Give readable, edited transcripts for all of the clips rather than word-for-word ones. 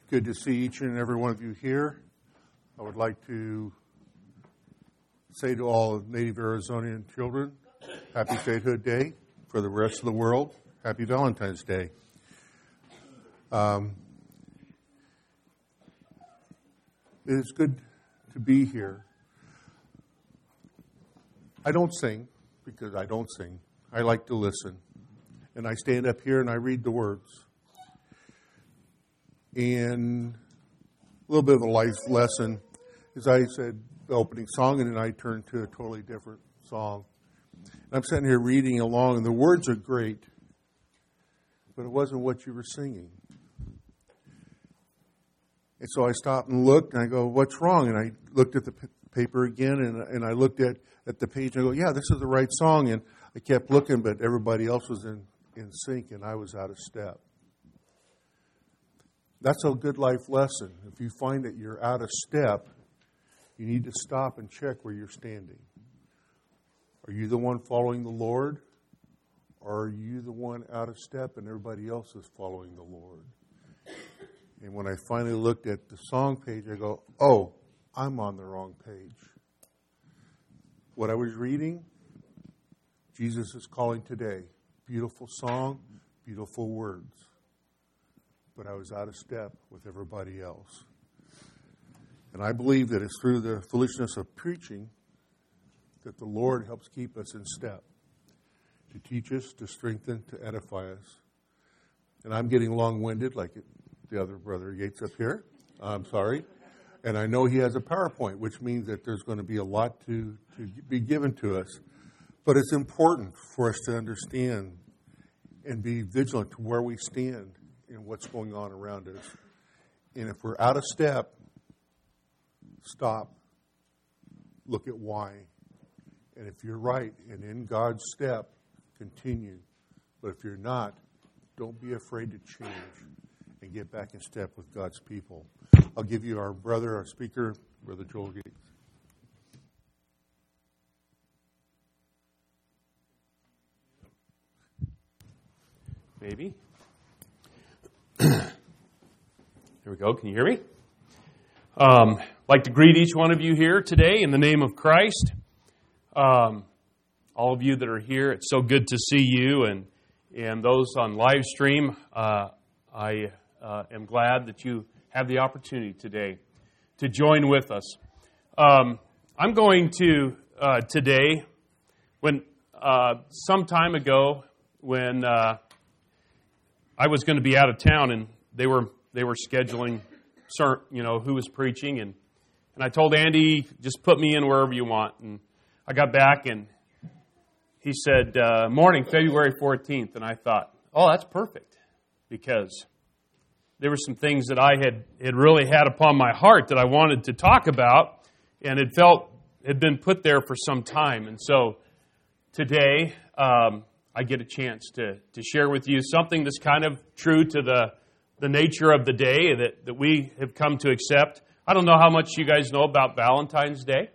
Good to see each and every one of you here. I would like to say to all native Arizonian children, Happy Statehood Day. For the rest of the world, Happy Valentine's Day. It is good to be here. I don't sing because I don't sing. I like to listen. And I stand up here and I read the words. And a little bit of a life lesson, as I said, the opening song, and then I turned to a totally different song. And I'm sitting here reading along, and the words are great, but it wasn't what you were singing. And so I stopped and looked, and I go, what's wrong? And I looked at the paper again, and I looked at the page, and I go, yeah, this is the right song. And I kept looking, but everybody else was in sync, and I was out of step. That's a good life lesson. If you find that you're out of step, you need to stop and check where you're standing. Are you the one following the Lord? Or are you the one out of step and everybody else is following the Lord? And when I finally looked at the song page, I go, oh, I'm on the wrong page. What I was reading, Jesus is calling today. Beautiful song, beautiful words. But I was out of step with everybody else. And I believe that it's through the foolishness of preaching that the Lord helps keep us in step, to teach us, to strengthen, to edify us. And I'm getting long-winded like the other brother Yates up here. I'm sorry. And I know he has a PowerPoint, which means that there's going to be a lot to be given to us. But it's important for us to understand and be vigilant to where we stand and what's going on around us. And if we're out of step, stop, look at why. And if you're right and in God's step, continue. But if you're not, don't be afraid to change and get back in step with God's people. I'll give you our brother, our speaker, Brother Joel Gates. Maybe. There we go. Can you hear me? I'd like to greet each one of you here today in the name of Christ. All of you that are here, it's so good to see you, and those on live stream. I am glad that you have the opportunity today to join with us. I'm going to today, when some time ago, when I was going to be out of town, and they were scheduling, who was preaching, and I told Andy, just put me in wherever you want. And I got back, and he said, morning, February 14th, and I thought, oh, that's perfect, because there were some things that I had really had upon my heart that I wanted to talk about, and it had been put there for some time, and so today I get a chance to share with you something that's kind of true to the nature of the day that we have come to accept. I don't know how much you guys know about Valentine's Day.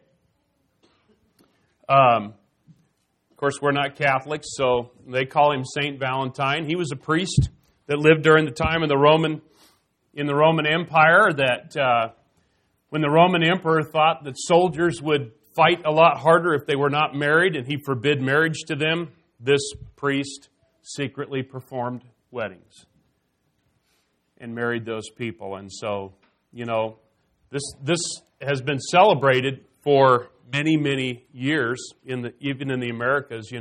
Of course, we're not Catholics, so they call him Saint Valentine. He was a priest that lived during the time of the Roman Empire. That when the Roman emperor thought that soldiers would fight a lot harder if they were not married, and he forbid marriage to them, this priest secretly performed weddings and married those people. And so, this has been celebrated for many, many years, even in the Americas,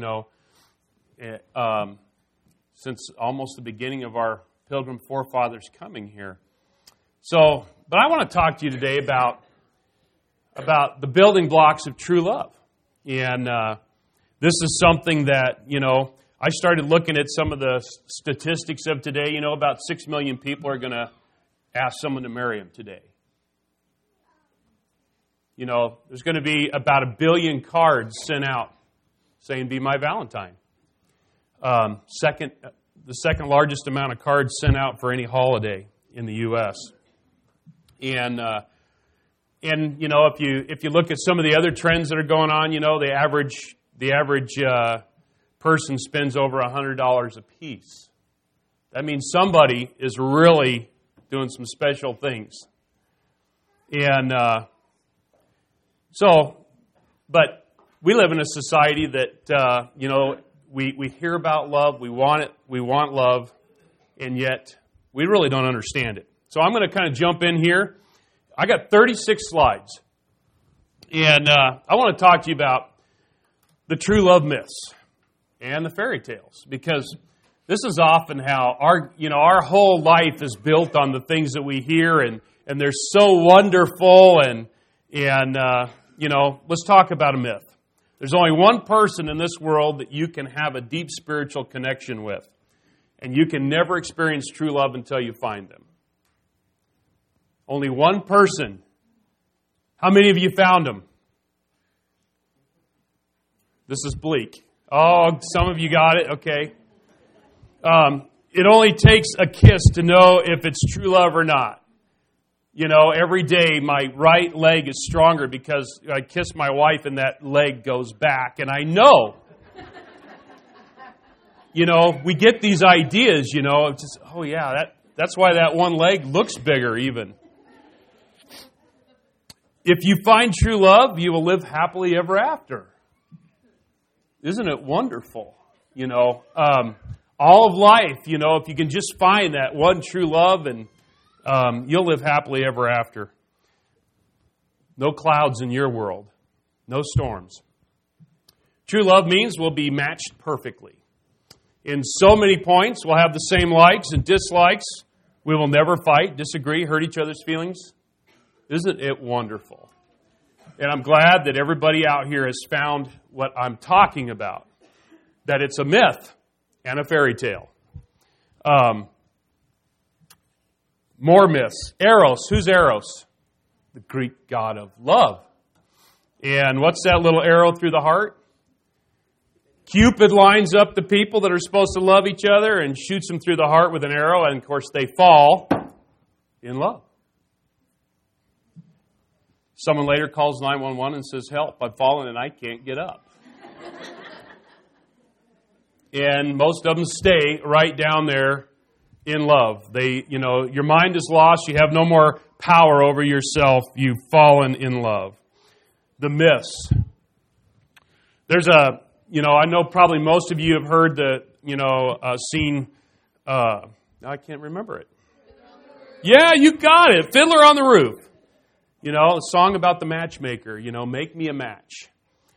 since almost the beginning of our Pilgrim forefathers coming here. So, but I want to talk to you today about the building blocks of true love. And this is something that, I started looking at some of the statistics of today. About 6 million people are going to ask someone to marry them today. There's going to be about 1 billion cards sent out saying, be my Valentine. The second largest amount of cards sent out for any holiday in the U.S. And if you look at some of the other trends that are going on, the average person spends over $100 a piece. That means somebody is really doing some special things. And but we live in a society that, we hear about love, we want love, and yet we really don't understand it. So I'm going to kind of jump in here. I got 36 slides. And I want to talk to you about the true love myths and the fairy tales, because this is often how our whole life is built on the things that we hear, and they're so wonderful. And let's talk about a myth. There's only one person in this world that you can have a deep spiritual connection with, and you can never experience true love until you find them. Only one person. How many of you found him? This is bleak. Oh, some of you got it. Okay. It only takes a kiss to know if it's true love or not. Every day my right leg is stronger because I kiss my wife and that leg goes back. And I know, we get these ideas, it's just, oh yeah, that's why that one leg looks bigger even. If you find true love, you will live happily ever after. Isn't it wonderful? All of life, if you can just find that one true love, and you'll live happily ever after. No clouds in your world. No storms. True love means we'll be matched perfectly. In so many points, we'll have the same likes and dislikes. We will never fight, disagree, hurt each other's feelings. Isn't it wonderful? And I'm glad that everybody out here has found what I'm talking about, that it's a myth and a fairy tale. More myths. Eros. Who's Eros? The Greek god of love. And what's that little arrow through the heart? Cupid lines up the people that are supposed to love each other and shoots them through the heart with an arrow, and of course they fall in love. Someone later calls 911 and says, "Help, I've fallen and I can't get up." And most of them stay right down there in love. Your mind is lost. You have no more power over yourself. You've fallen in love. The myths. There's I know probably most of you have heard scene, I can't remember it. Yeah, you got it. Fiddler on the Roof. A song about the matchmaker, make me a match.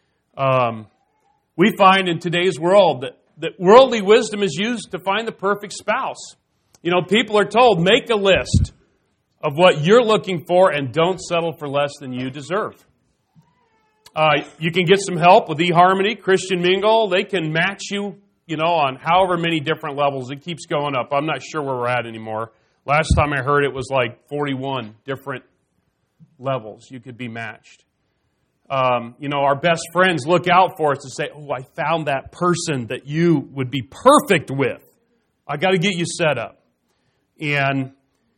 We find in today's world that worldly wisdom is used to find the perfect spouse. People are told, make a list of what you're looking for and don't settle for less than you deserve. You can get some help with eHarmony, Christian Mingle. They can match you, on however many different levels. It keeps going up. I'm not sure where we're at anymore. Last time I heard it was like 41 different levels you could be matched. Our best friends look out for us and say, "Oh, I found that person that you would be perfect with. I got to get you set up." And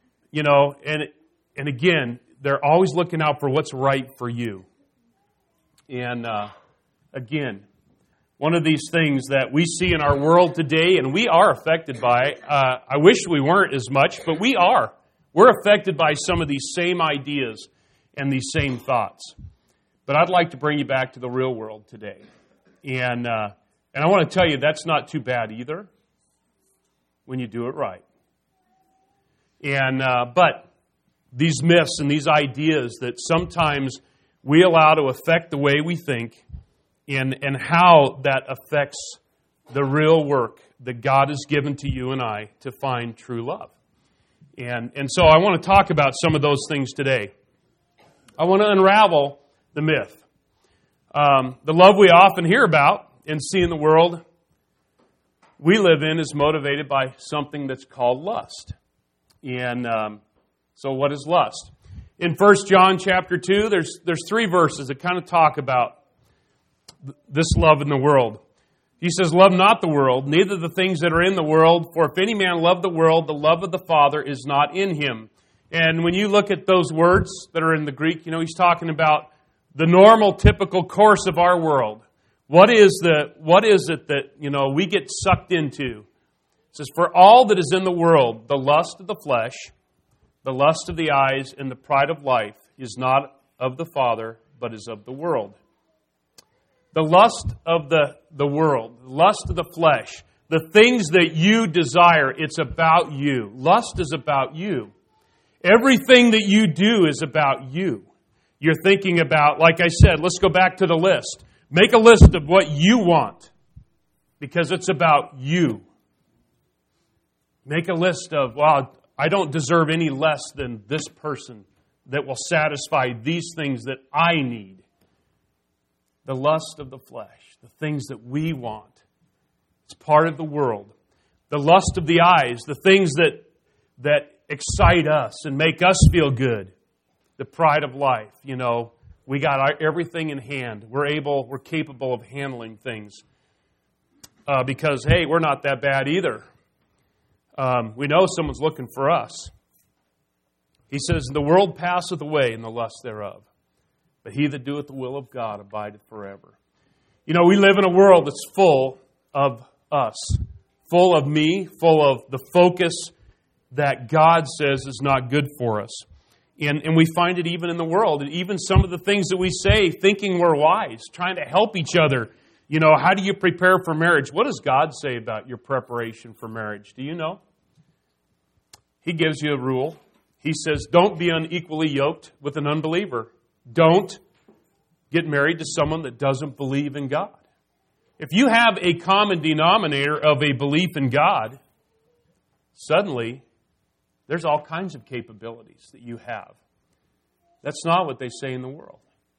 again, they're always looking out for what's right for you. And again, one of these things that we see in our world today, and we are affected by, I wish we weren't as much, but we are. We're affected by some of these same ideas and these same thoughts. But I'd like to bring you back to the real world today. And I want to tell you that's not too bad either when you do it right. And but these myths and these ideas that sometimes we allow to affect the way we think and how that affects the real work that God has given to you and I to find true love. And so I want to talk about some of those things today. I want to unravel the myth. The love we often hear about and see in the world we live in is motivated by something that's called lust. And so what is lust? In 1 John chapter 2, there's 3 verses that kind of talk about this love in the world. He says, "Love not the world, neither the things that are in the world. For if any man love the world, the love of the Father is not in him." And when you look at those words that are in the Greek, he's talking about the normal, typical course of our world. What is it that, we get sucked into? It says, "For all that is in the world, the lust of the flesh, The lust of the eyes and the pride of life is not of the Father, but is of the world. The lust of the world, the lust of the flesh, the things that you desire, it's about you. Lust is about you. Everything that you do is about you. You're thinking about, like I said, let's go back to the list. Make a list of what you want, because it's about you. Make a list of, well, I don't deserve any less than this person that will satisfy these things that I need. The lust of the flesh, the things that we want. It's part of the world. The lust of the eyes, the things that excite us and make us feel good. The pride of life, we got everything in hand. We're capable of handling things. Because, hey, we're not that bad either. We know someone's looking for us. He says, the world passeth away and the lust thereof, but he that doeth the will of God abideth forever. We live in a world that's full of us, full of me, full of the focus that God says is not good for us. And we find it even in the world, and even some of the things that we say, thinking we're wise, trying to help each other. How do you prepare for marriage? What does God say about your preparation for marriage? Do you know? He gives you a rule. He says, don't be unequally yoked with an unbeliever. Don't get married to someone that doesn't believe in God. If you have a common denominator of a belief in God, suddenly there's all kinds of capabilities that you have. That's not what they say in the world.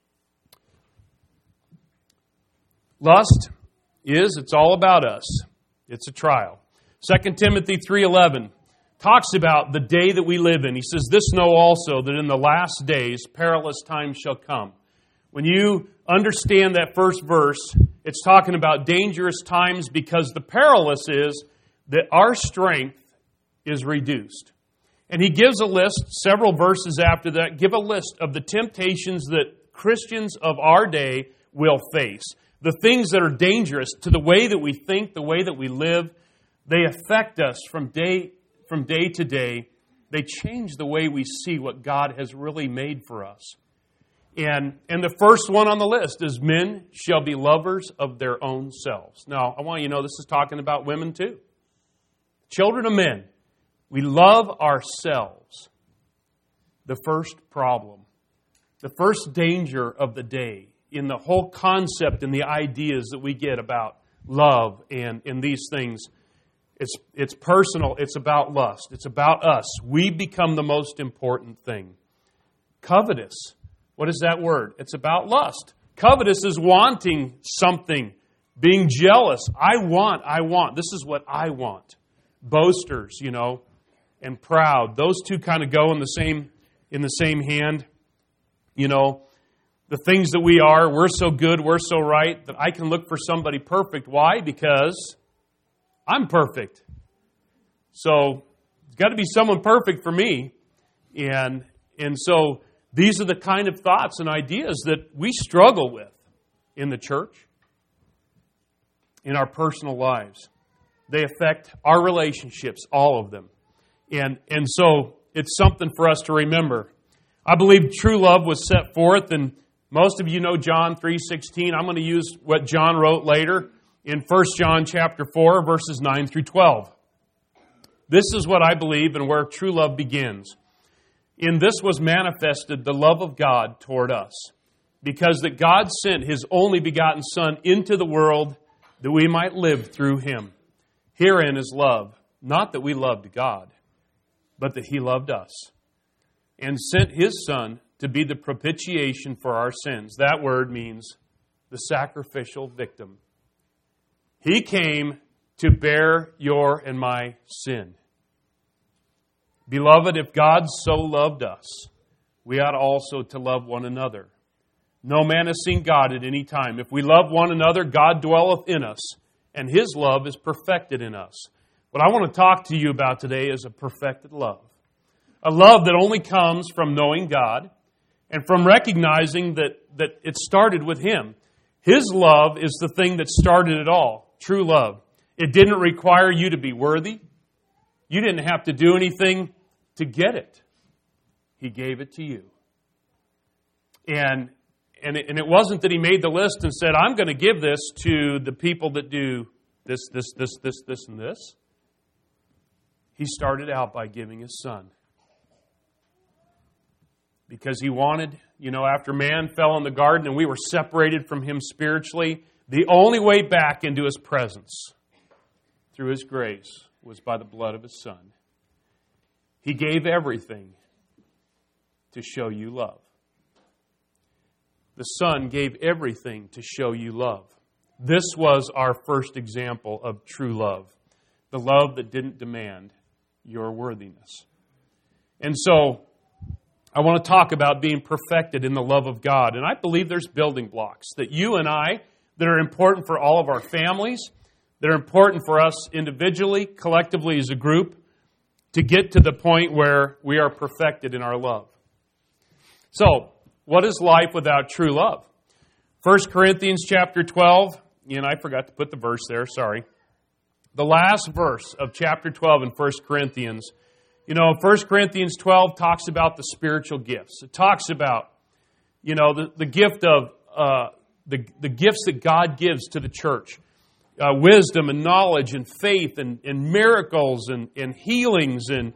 Lust it's all about us. It's a trial. 2 Timothy 3:11 talks about the day that we live in. He says, this know also that in the last days perilous times shall come. When you understand that first verse, it's talking about dangerous times because the perilous is that our strength is reduced. And he gives a list, several verses after that, give a list of the temptations that Christians of our day will face. The things that are dangerous to the way that we think, the way that we live, they affect us from day to day. They change the way we see what God has really made for us. And the first one on the list is men shall be lovers of their own selves. Now, I want you to know this is talking about women too. Children of men, we love ourselves. The first problem, the first danger of the day in the whole concept and the ideas that we get about love and these things, it's personal. It's about lust. It's about us. We become the most important thing. Covetous. What is that word? It's about lust. Covetous is wanting something, being jealous. I want. This is what I want. Boasters, and proud. Those two kind of go in the same hand. The things that we are, we're so good, we're so right, that I can look for somebody perfect. Why? Because I'm perfect. So it's got to be someone perfect for me. And so these are the kind of thoughts and ideas that we struggle with in the church, in our personal lives. They affect our relationships, all of them. And so it's something for us to remember. I believe true love was set forth, and most of you know John 3:16. I'm going to use what John wrote later in 1 John chapter 4, verses 9 through 12. This is what I believe and where true love begins. In this was manifested the love of God toward us, because that God sent His only begotten Son into the world that we might live through Him. Herein is love, not that we loved God, but that He loved us and sent His Son to be the propitiation for our sins. That word means the sacrificial victim. He came to bear your and my sin. Beloved, if God so loved us, we ought also to love one another. No man has seen God at any time. If we love one another, God dwelleth in us, and His love is perfected in us. What I want to talk to you about today is a perfected love. A love that only comes from knowing God and from recognizing that it started with Him. His love is the thing that started it all, true love. It didn't require you to be worthy. You didn't have to do anything to get it. He gave it to you. And it wasn't that He made the list and said, I'm going to give this to the people that do this, and this. He started out by giving His Son. Because He wanted, after man fell in the garden and we were separated from Him spiritually, the only way back into His presence through His grace was by the blood of His Son. He gave everything to show you love. The Son gave everything to show you love. This was our first example of true love. The love that didn't demand your worthiness. And so, I want to talk about being perfected in the love of God. And I believe there's building blocks that you and I, that are important for all of our families, that are important for us individually, collectively as a group, to get to the point where we are perfected in our love. So, what is life without true love? 1 Corinthians chapter 12, and I forgot to put the verse there, sorry. The last verse of chapter 12 in 1 Corinthians. 1 Corinthians 12 talks about the spiritual gifts. It talks about, the gift of, the gifts that God gives to the church. Wisdom and knowledge and faith and miracles and healings and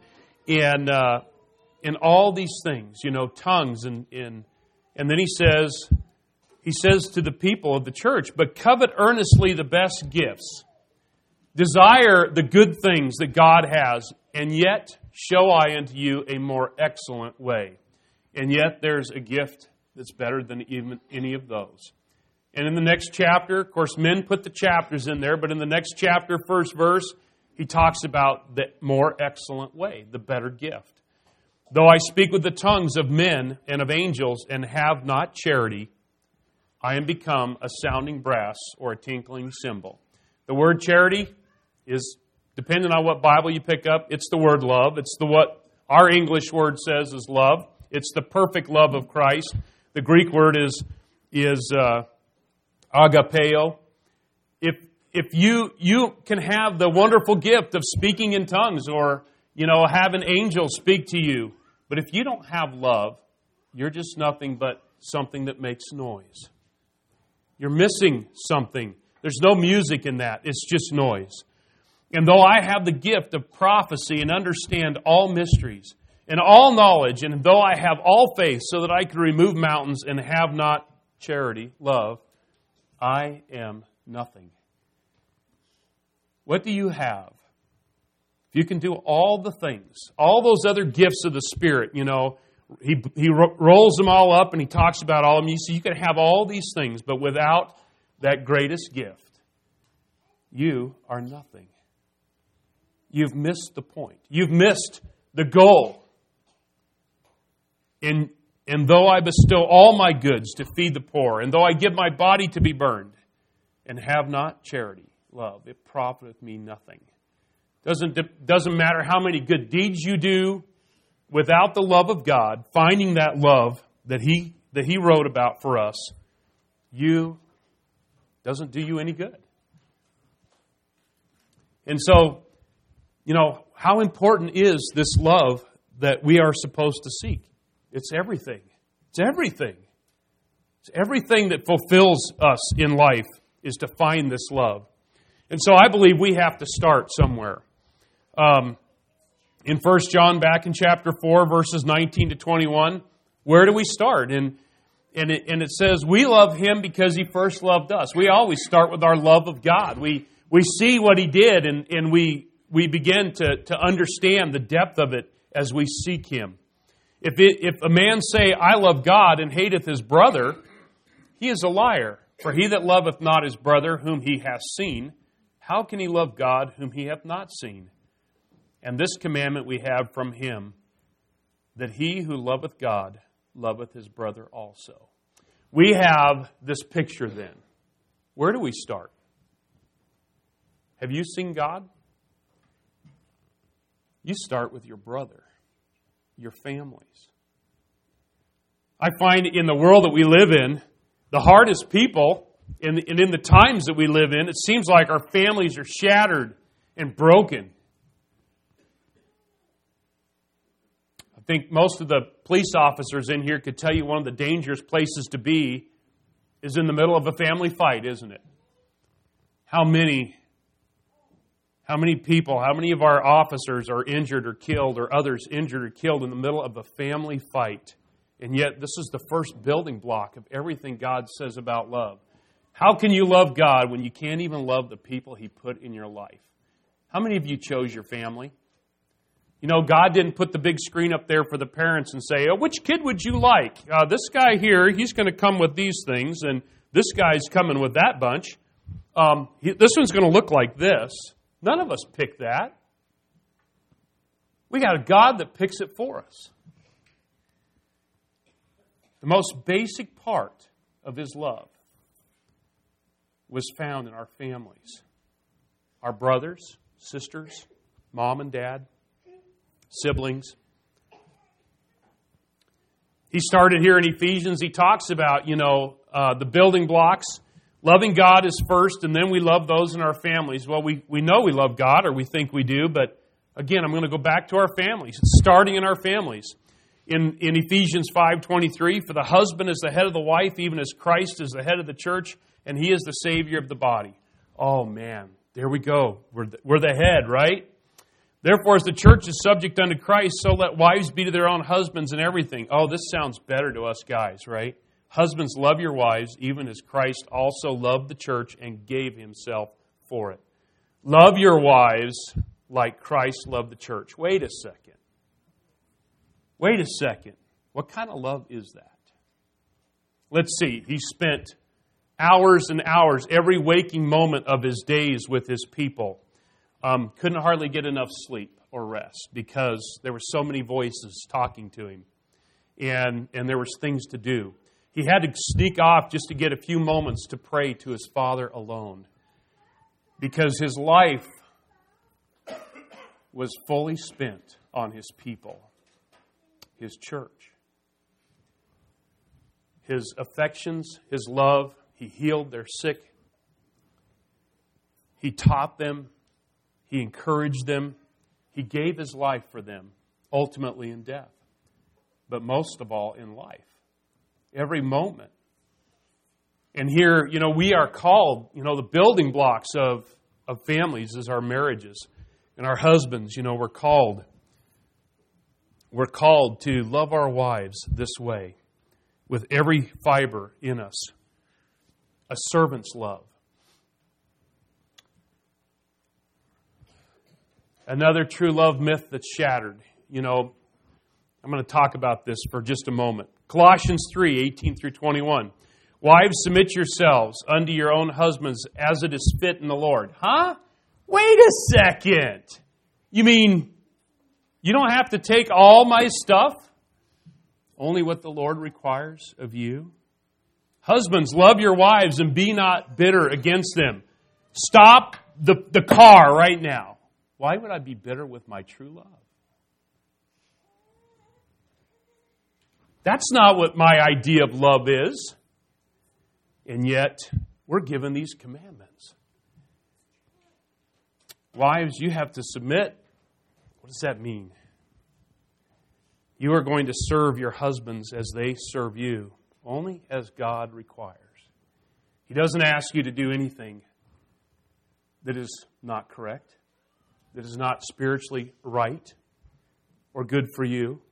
all these things, tongues and then he says to the people of the church, but covet earnestly the best gifts. Desire the good things that God has, and yet show I unto you a more excellent way. And yet there's a gift that's better than even any of those. And in the next chapter, of course, men put the chapters in there, but in the next chapter, first verse, he talks about the more excellent way, the better gift. Though I speak with the tongues of men and of angels and have not charity, I am become a sounding brass or a tinkling cymbal. The word charity is, depending on what Bible you pick up, it's the word love. It's what our English word says is love. It's the perfect love of Christ. The Greek word is agapeo. If you can have the wonderful gift of speaking in tongues or, have an angel speak to you, but if you don't have love, you're just nothing but something that makes noise. You're missing something. There's no music in that. It's just noise. And though I have the gift of prophecy and understand all mysteries and all knowledge, and though I have all faith so that I can remove mountains and have not charity, love, I am nothing. What do you have? If you can do all the things, all those other gifts of the Spirit, he rolls them all up and he talks about all of them. You can have all these things, but without that greatest gift, you are nothing. You've missed the point. You've missed the goal. And though I bestow all my goods to feed the poor, and though I give my body to be burned, and have not charity, love, it profiteth me nothing. Doesn't matter how many good deeds you do, without the love of God, finding that love that He wrote about for us, doesn't do you any good. And so, how important is this love that we are supposed to seek? It's everything. It's everything. It's everything that fulfills us in life is to find this love. And so I believe we have to start somewhere. In 1 John, back in chapter 4, verses 19 to 21, where do we start? And it says, we love Him because He first loved us. We always start with our love of God. We see what He did, and we begin to understand the depth of it as we seek Him. If a man say, I love God, and hateth his brother, he is a liar. For he that loveth not his brother whom he hath seen, how can he love God whom he hath not seen? And this commandment we have from Him, that he who loveth God loveth his brother also. We have this picture then. Where do we start? Have you seen God? You start with your brother, your families. I find in the world that we live in, the hardest people, and in the times that we live in, it seems like our families are shattered and broken. I've think most of the police officers in here could tell you one of the dangerous places to be is in the middle of a family fight, isn't it? How many people, how many of our officers are injured or killed, or others injured or killed in the middle of a family fight? And yet this is the first building block of everything God says about love. How can you love God when you can't even love the people He put in your life? How many of you chose your family? You know, God didn't put the big screen up there for the parents and say, oh, which kid would you like? This guy here, he's going to come with these things, and this guy's coming with that bunch. This one's going to look like this. None of us pick that. We got a God that picks it for us. The most basic part of His love was found in our families. Our brothers, sisters, mom and dad, siblings. He started here in Ephesians. He talks about, the building blocks. Loving God is first, and then we love those in our families. Well, we know we love God, or we think we do, but again, I'm going to go back to our families. It's starting in our families. In Ephesians 5:23, for the husband is the head of the wife, even as Christ is the head of the church, and He is the Savior of the body. Oh, man, there we go. We're the head, right? Therefore, as the church is subject unto Christ, so let wives be to their own husbands in everything. Oh, this sounds better to us guys, right? Husbands, love your wives, even as Christ also loved the church and gave Himself for it. Love your wives like Christ loved the church. Wait a second. What kind of love is that? Let's see. He spent hours and hours, every waking moment of His days with His people. Couldn't hardly get enough sleep or rest because there were so many voices talking to Him. And there was things to do. He had to sneak off just to get a few moments to pray to His Father alone. Because His life was fully spent on His people, His church. His affections, His love, He healed their sick. He taught them. He encouraged them. He gave His life for them, ultimately in death. But most of all, in life. Every moment. And here, we are called, the building blocks of families is our marriages. And our husbands, we're called. We're called to love our wives this way, with every fiber in us. A servant's love. Another true love myth that's shattered. I'm going to talk about this for just a moment. Colossians 3:18 through 21. Wives, submit yourselves unto your own husbands as it is fit in the Lord. Huh? Wait a second. You mean you don't have to take all my stuff? Only what the Lord requires of you? Husbands, love your wives and be not bitter against them. Stop the car right now. Why would I be bitter with my true love? That's not what my idea of love is. And yet, we're given these commandments. Wives, you have to submit. What does that mean? You are going to serve your husbands as they serve you, only as God requires. He doesn't ask you to do anything that is not correct, that is not spiritually right or good for you.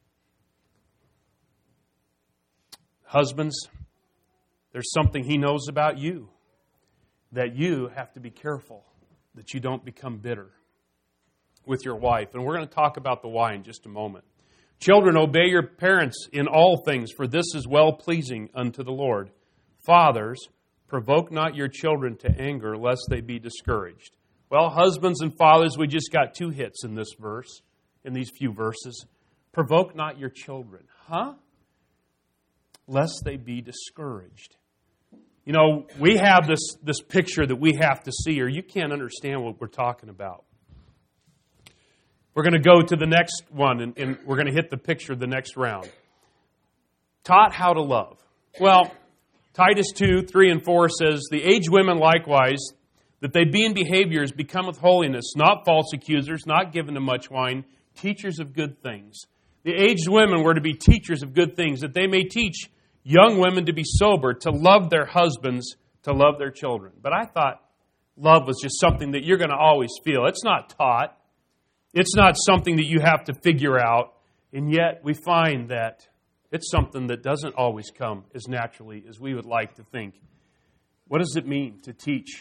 Husbands, there's something He knows about you that you have to be careful that you don't become bitter with your wife. And we're going to talk about the why in just a moment. Children, obey your parents in all things, for this is well-pleasing unto the Lord. Fathers, provoke not your children to anger, lest they be discouraged. Well, husbands and fathers, we just got 2 hits in this verse, in these few verses. Provoke not your children. Huh? Lest they be discouraged. We have this picture that we have to see, or you can't understand what we're talking about. We're going to go to the next one, and we're going to hit the picture the next round. Taught how to love. Well, Titus 2:3 and 4 says, the aged women likewise, that they be in behaviors become with holiness, not false accusers, not given to much wine, teachers of good things. The aged women were to be teachers of good things, that they may teach young women to be sober, to love their husbands, to love their children. But I thought love was just something that you're going to always feel. It's not taught. It's not something that you have to figure out. And yet we find that it's something that doesn't always come as naturally as we would like to think. What does it mean to teach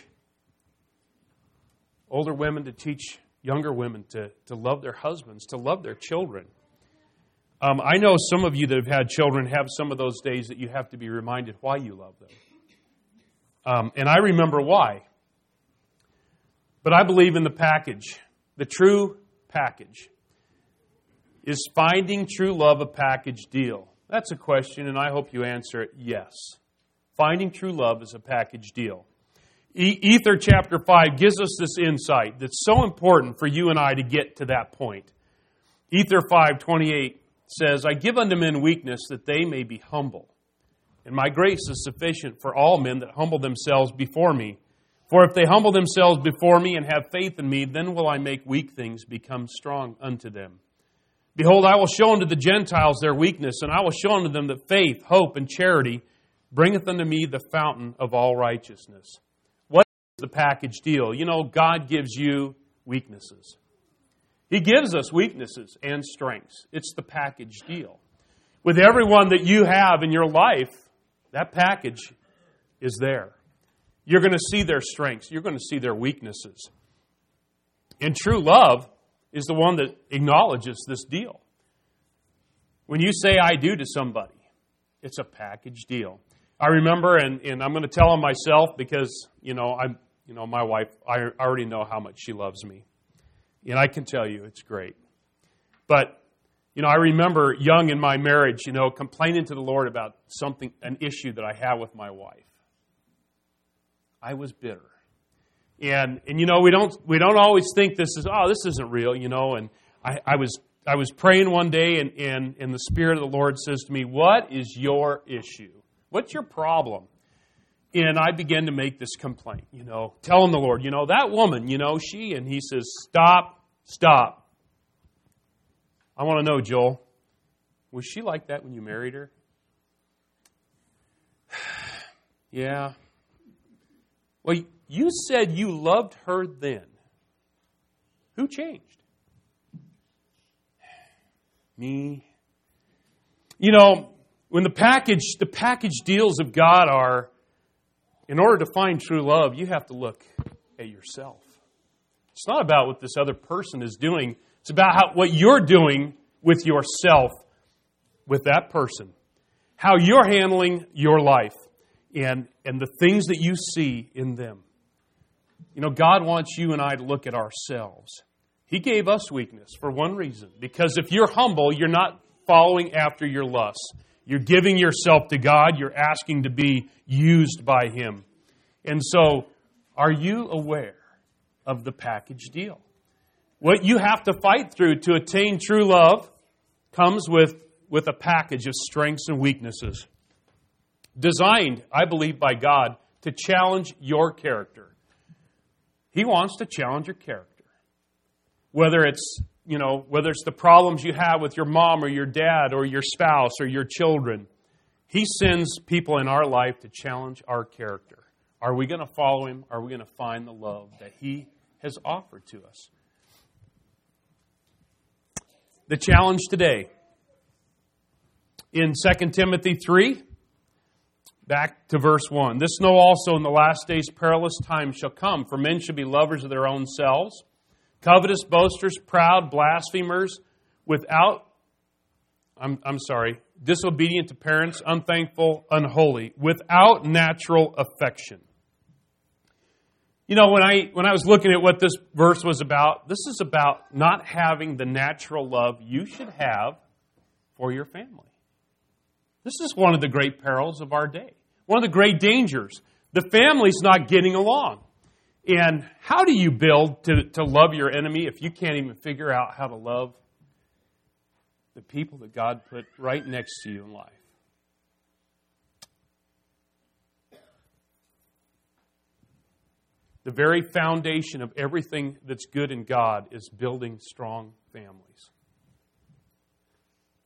older women to teach younger women to love their husbands, to love their children? I know some of you that have had children have some of those days that you have to be reminded why you love them. And I remember why. But I believe in the package. The true package. Is finding true love a package deal? That's a question, and I hope you answer it yes. Finding true love is a package deal. Ether chapter 5 gives us this insight that's so important for you and I to get to that point. Ether 5:28 says, I give unto men weakness that they may be humble. And my grace is sufficient for all men that humble themselves before me. For if they humble themselves before me and have faith in me, then will I make weak things become strong unto them. Behold, I will show unto the Gentiles their weakness, and I will show unto them that faith, hope, and charity bringeth unto me the fountain of all righteousness. What is the package deal? You know, God gives you weaknesses. He gives us weaknesses and strengths. It's the package deal. With everyone that you have in your life, that package is there. You're going to see their strengths. You're going to see their weaknesses. And true love is the one that acknowledges this deal. When you say I do to somebody, it's a package deal. I remember, and I'm going to tell on myself because, my wife, I already know how much she loves me. And I can tell you it's great. But, I remember young in my marriage, complaining to the Lord about an issue that I had with my wife. I was bitter. And we don't always think this isn't real, and I was praying one day and the Spirit of the Lord says to me, what is your issue? What's your problem? And I began to make this complaint, telling the Lord, that woman, and he says, stop. I want to know, Joel, was she like that when you married her? Yeah. Well, you said you loved her then. Who changed? Me. When the package deals of God are, in order to find true love, you have to look at yourself. It's not about what this other person is doing. It's about what you're doing with yourself, with that person. How you're handling your life. And the things that you see in them. God wants you and I to look at ourselves. He gave us weakness for one reason. Because if you're humble, you're not following after your lusts. You're giving yourself to God. You're asking to be used by Him. And so, are you aware of the package deal? What you have to fight through to attain true love comes with a package of strengths and weaknesses. Designed, I believe, by God to challenge your character. He wants to challenge your character. Whether it's the problems you have with your mom or your dad or your spouse or your children, He sends people in our life to challenge our character. Are we going to follow Him? Are we going to find the love that He has offered to us? The challenge today. In 2 Timothy 3, back to verse 1. This know also in the last days perilous times shall come, for men shall be lovers of their own selves, covetous, boasters, proud, blasphemers, disobedient to parents, unthankful, unholy, without natural affection. When I was looking at what this verse was about, this is about not having the natural love you should have for your family. This is one of the great perils of our day. One of the great dangers. The family's not getting along. And how do you build to love your enemy if you can't even figure out how to love the people that God put right next to you in life? The very foundation of everything that's good in God is building strong families.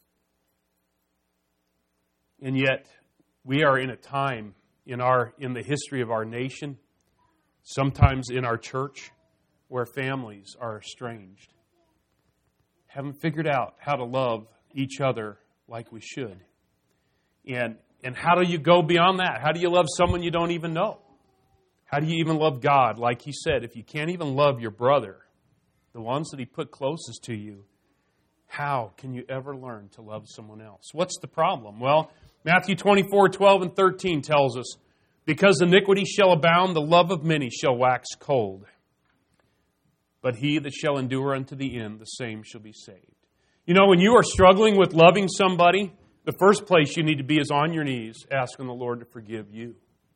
And yet, we are in a time in the history of our nation, sometimes in our church, where families are estranged. Haven't figured out how to love each other like we should. And how do you go beyond that? How do you love someone you don't even know? How do you even love God? Like he said, if you can't even love your brother, the ones that he put closest to you, how can you ever learn to love someone else? What's the problem? Well, Matthew 24:12 and 13 tells us, because iniquity shall abound, the love of many shall wax cold. But he that shall endure unto the end, the same shall be saved. You know, when you are struggling with loving somebody, the first place you need to be is on your knees, asking the Lord to forgive you.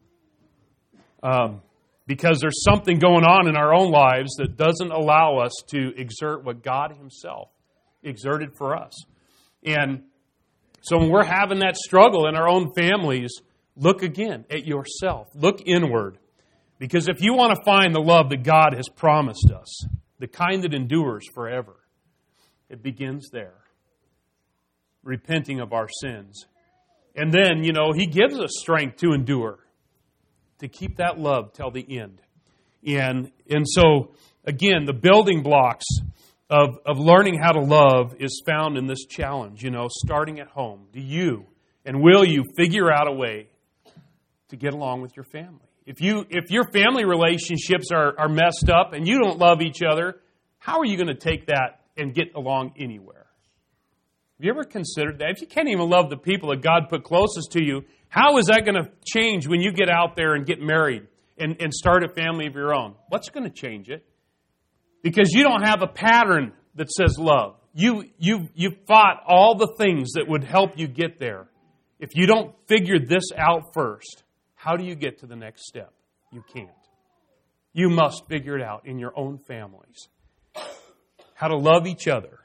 Because there's something going on in our own lives that doesn't allow us to exert what God himself exerted for us. And so when we're having that struggle in our own families, look again at yourself. Look inward. Because if you want to find the love that God has promised us, the kind that endures forever, it begins there. Repenting of our sins. And then, he gives us strength to endure, to keep that love till the end. And so, again, the building blocks of learning how to love is found in this challenge, starting at home. Do you and will you figure out a way to get along with your family? If your family relationships are messed up and you don't love each other, how are you going to take that and get along anywhere? Have you ever considered that? If you can't even love the people that God put closest to you, how is that going to change when you get out there and get married and start a family of your own? What's going to change it? Because you don't have a pattern that says love. You've fought all the things that would help you get there. If you don't figure this out first, how do you get to the next step? You can't. You must figure it out in your own families. How to love each other.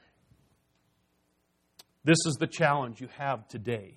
This is the challenge you have today.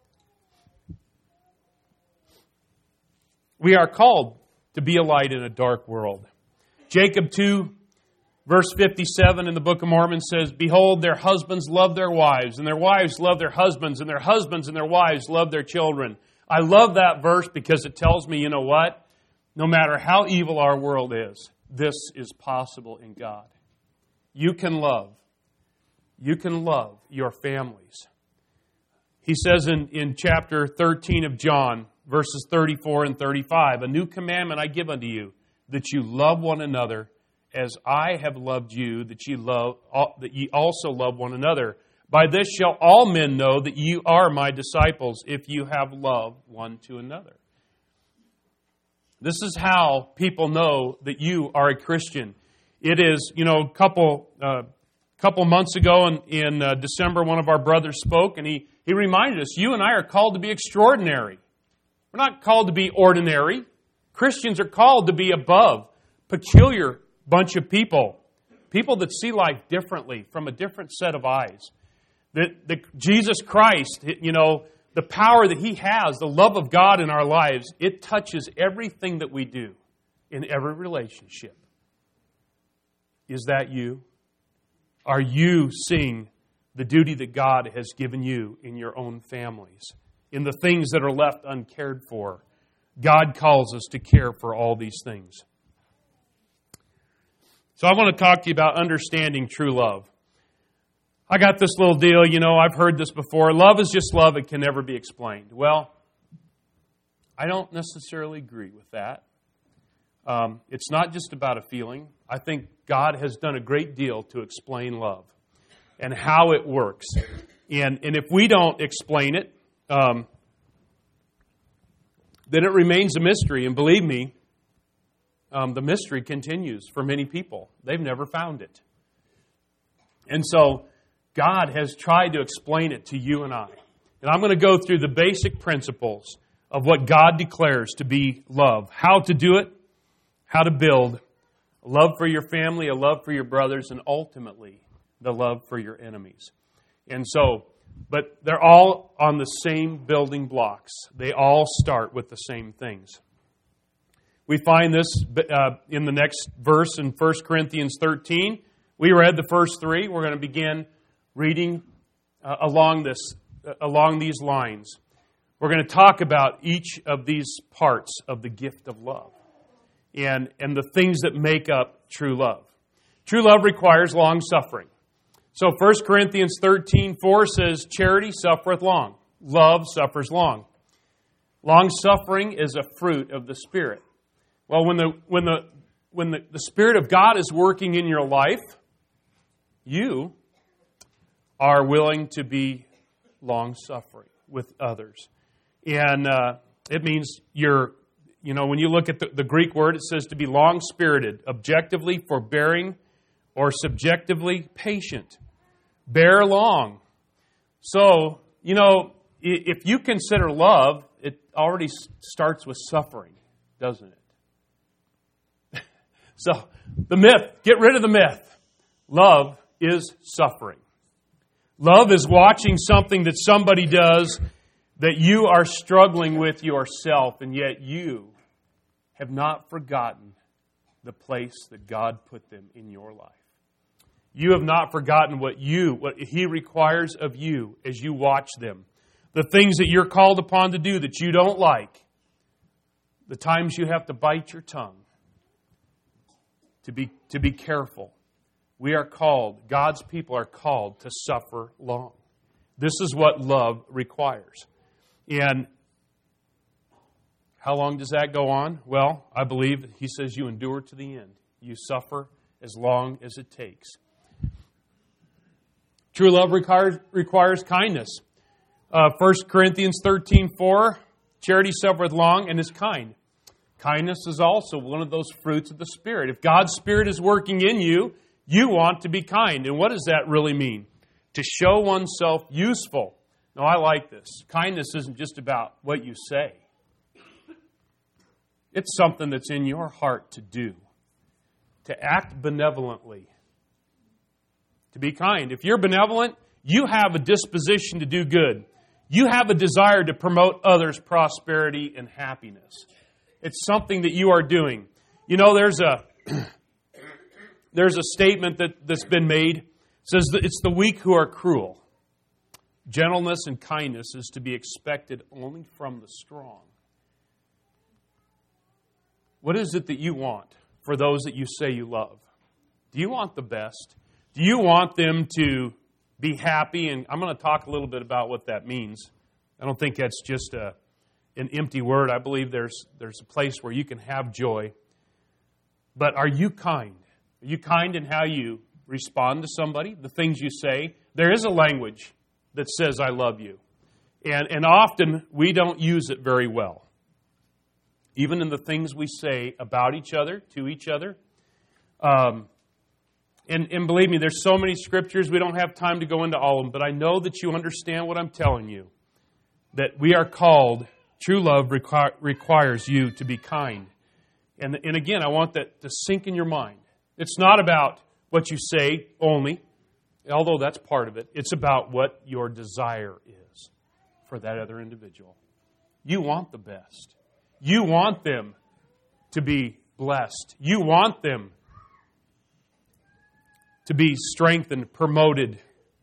We are called to be a light in a dark world. Jacob 2, verse 57 in the Book of Mormon says, behold, their husbands love their wives, and their wives love their husbands, and their husbands and their wives love their children. I love that verse because it tells me, you know what? No matter how evil our world is, this is possible in God. You can love. You can love your families. He says in chapter 13 of John, verses 34 and 35, a new commandment I give unto you, that you love one another as I have loved you, that ye also love one another. By this shall all men know that you are my disciples, if you have love one to another. This is how people know that you are a Christian. It is, a couple months ago in December, one of our brothers spoke, and he reminded us, you and I are called to be extraordinary. We're not called to be ordinary. Christians are called to be above, peculiar bunch of people. People that see life differently, from a different set of eyes. That Jesus Christ, the power that He has, the love of God in our lives, it touches everything that we do in every relationship. Is that you? Are you seeing the duty that God has given you in your own families? In the things that are left uncared for? God calls us to care for all these things. So I want to talk to you about understanding true love. I got this little deal, I've heard this before. Love is just love. It can never be explained. Well, I don't necessarily agree with that. It's not just about a feeling. I think God has done a great deal to explain love and how it works. And if we don't explain it, then it remains a mystery. And believe me, the mystery continues for many people. They've never found it. And so God has tried to explain it to you and I. And I'm going to go through the basic principles of what God declares to be love. How to do it, how to build a love for your family, a love for your brothers, and ultimately the love for your enemies. And so, but they're all on the same building blocks. They all start with the same things. We find this in the next verse in 1 Corinthians 13. We read the first three. We're going to begin reading along these lines. We're going to talk about each of these parts of the gift of love and the things that make up true love. True love requires long suffering. So 1 Corinthians 13:4 says, charity suffereth long. Love suffers long. Long suffering is a fruit of the Spirit. Well, when the Spirit of God is working in your life, you are willing to be long-suffering with others. And it means when you look at the Greek word, it says to be long-spirited, objectively forbearing, or subjectively patient. Bear long. So, if you consider love, it already starts with suffering, doesn't it? So, the myth, get rid of the myth. Love is suffering. Love is watching something that somebody does that you are struggling with yourself, and yet you have not forgotten the place that God put them in your life. You have not forgotten what He requires of you as you watch them. The things that you're called upon to do that you don't like. The times you have to bite your tongue. To be careful. We are called, God's people are called to suffer long. This is what love requires. And how long does that go on? Well, I believe He says you endure to the end. You suffer as long as it takes. True love requires kindness. 1 Corinthians 13:4, charity suffereth long and is kind. Kindness is also one of those fruits of the Spirit. If God's Spirit is working in you, you want to be kind. And what does that really mean? To show oneself useful. Now, I like this. Kindness isn't just about what you say. It's something that's in your heart to do. To act benevolently. To be kind. If you're benevolent, you have a disposition to do good. You have a desire to promote others' prosperity and happiness. It's something that you are doing. There's a statement that's been made. It says that it's the weak who are cruel. Gentleness and kindness is to be expected only from the strong. What is it that you want for those that you say you love? Do you want the best? Do you want them to be happy? And I'm going to talk a little bit about what that means. I don't think that's just an empty word. I believe there's a place where you can have joy. But are you kind? Are you kind in how you respond to somebody? The things you say? There is a language that says, I love you. And often we don't use it very well. Even in the things we say about each other, to each other. And believe me, there's so many scriptures, we don't have time to go into all of them, but I know that you understand what I'm telling you. That we are called, true love requires you to be kind. And again, I want that to sink in your mind. It's not about what you say only, although that's part of it. It's about what your desire is for that other individual. You want the best. You want them to be blessed. You want them to be strengthened, promoted.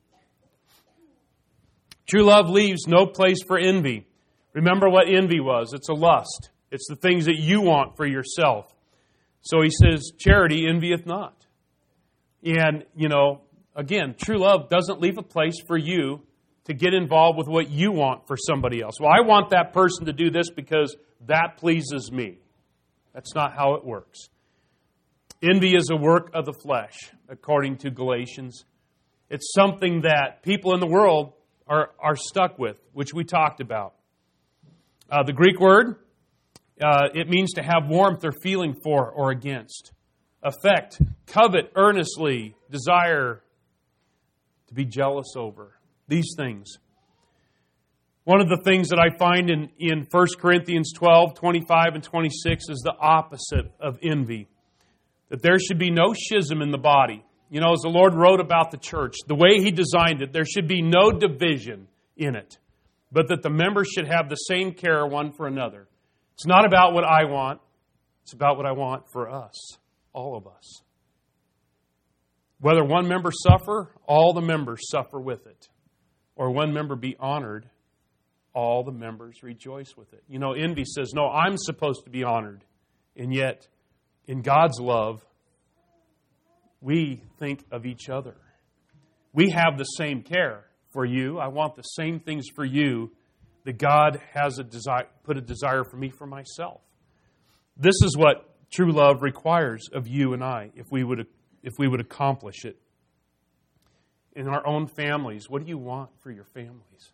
True love leaves no place for envy. Remember what envy was. It's a lust. It's the things that you want for yourself. So he says, charity envieth not. And, again, true love doesn't leave a place for you to get involved with what you want for somebody else. Well, I want that person to do this because that pleases me. That's not how it works. Envy is a work of the flesh, according to Galatians. It's something that people in the world are stuck with, which we talked about. The Greek word, it means to have warmth or feeling for or against. Affect, covet earnestly, desire, to be jealous over. These things. One of the things that I find in 1 Corinthians 12, 25 and 26 is the opposite of envy. That there should be no schism in the body. As the Lord wrote about the church, the way He designed it, there should be no division in it. But that the members should have the same care one for another. It's not about what I want. It's about what I want for us. All of us. Whether one member suffer, all the members suffer with it. Or one member be honored, all the members rejoice with it. Envy says, no, I'm supposed to be honored. And yet, in God's love, we think of each other. We have the same care for you. I want the same things for you that God has put a desire for me for myself. This is what true love requires of you and I, if we would accomplish it. In our own families, what do you want for your families?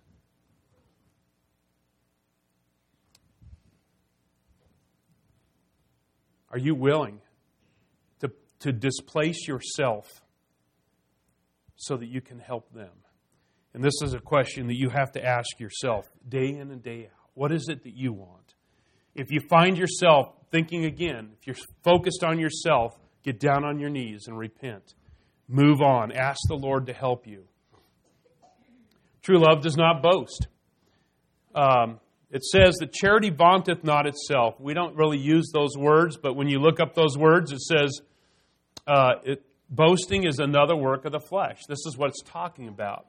Are you willing to displace yourself so that you can help them? And this is a question that you have to ask yourself day in and day out. What is it that you want? If you find yourself thinking again, if you're focused on yourself, get down on your knees and repent. Move on. Ask the Lord to help you. True love does not boast. It says that charity vaunteth not itself. We don't really use those words, but when you look up those words, it says boasting is another work of the flesh. This is what it's talking about.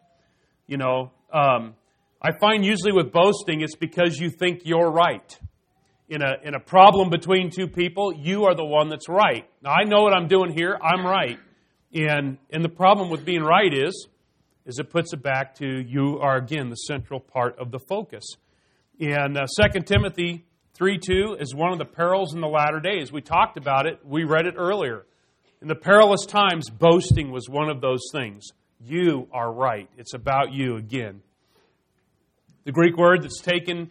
I find usually with boasting, it's because you think you're right. In a problem between two people, you are the one that's right. Now, I know what I'm doing here. I'm right. And the problem with being right is it puts it back to you are, again, the central part of the focus. And 2 Timothy 3:2 is one of the perils in the latter days. We talked about it. We read it earlier. In the perilous times, boasting was one of those things. You are right. It's about you again. The Greek word this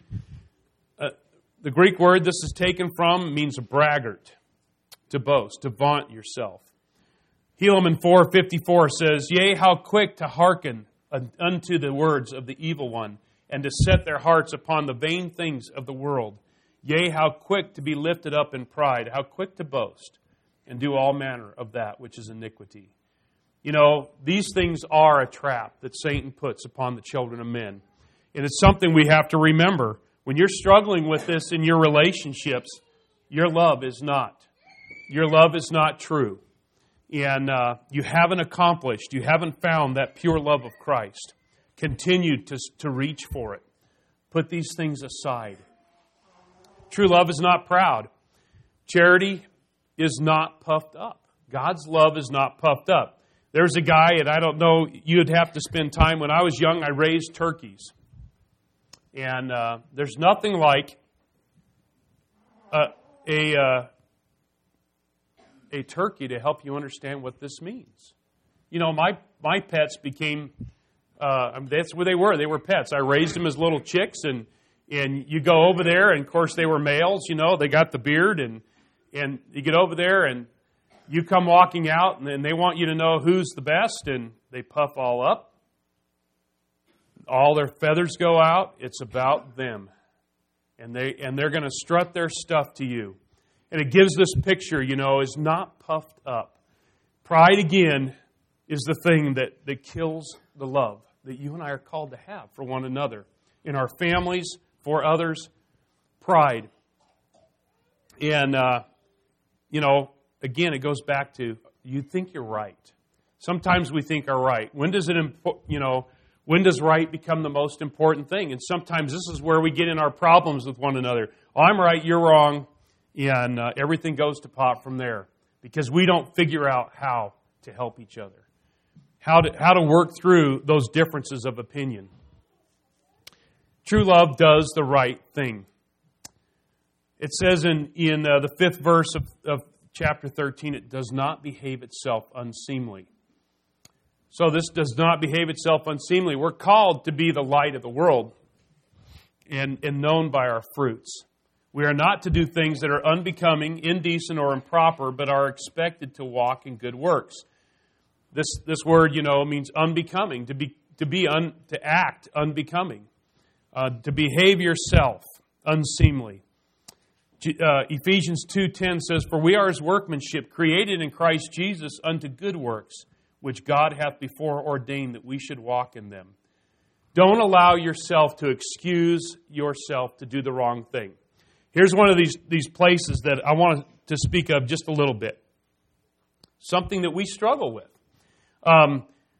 is taken from means a braggart, to boast, to vaunt yourself. Helaman 4:54 says, Yea, how quick to hearken unto the words of the evil one, and to set their hearts upon the vain things of the world. Yea, how quick to be lifted up in pride, how quick to boast, and do all manner of that which is iniquity. These things are a trap that Satan puts upon the children of men. And it's something we have to remember. When you're struggling with this in your relationships, your love is not true. And you haven't accomplished, you haven't found that pure love of Christ. Continue to reach for it. Put these things aside. True love is not proud. Charity is not puffed up. God's love is not puffed up. There's a guy, and I don't know, you'd have to spend time. When I was young, I raised turkeys. And there's nothing like a turkey to help you understand what this means. My pets became... that's where they were. They were pets. I raised them as little chicks, and you go over there, and of course they were males. They got the beard, and you get over there, and you come walking out, and then they want you to know who's the best, and they puff all up. All their feathers go out. It's about them, and they're going to strut their stuff to you, and it gives this picture. Is not puffed up. Pride again is the thing that kills the love that you and I are called to have for one another, in our families, for others. Pride. And, again, it goes back to you think you're right. Sometimes we think are right. When does right become the most important thing? And sometimes this is where we get in our problems with one another. Oh, I'm right, you're wrong, and everything goes to pot from there because we don't figure out how to help each other. How to work through those differences of opinion. True love does the right thing. It says in the 5th verse of chapter 13, it does not behave itself unseemly. So this does not behave itself unseemly. We're called to be the light of the world and known by our fruits. We are not to do things that are unbecoming, indecent, or improper, but are expected to walk in good works. This word, means unbecoming, to act unbecoming, to behave yourself unseemly. Ephesians 2:10 says, For we are His workmanship, created in Christ Jesus unto good works, which God hath before ordained that we should walk in them. Don't allow yourself to excuse yourself to do the wrong thing. Here's one of these places that I want to speak of just a little bit. Something that we struggle with.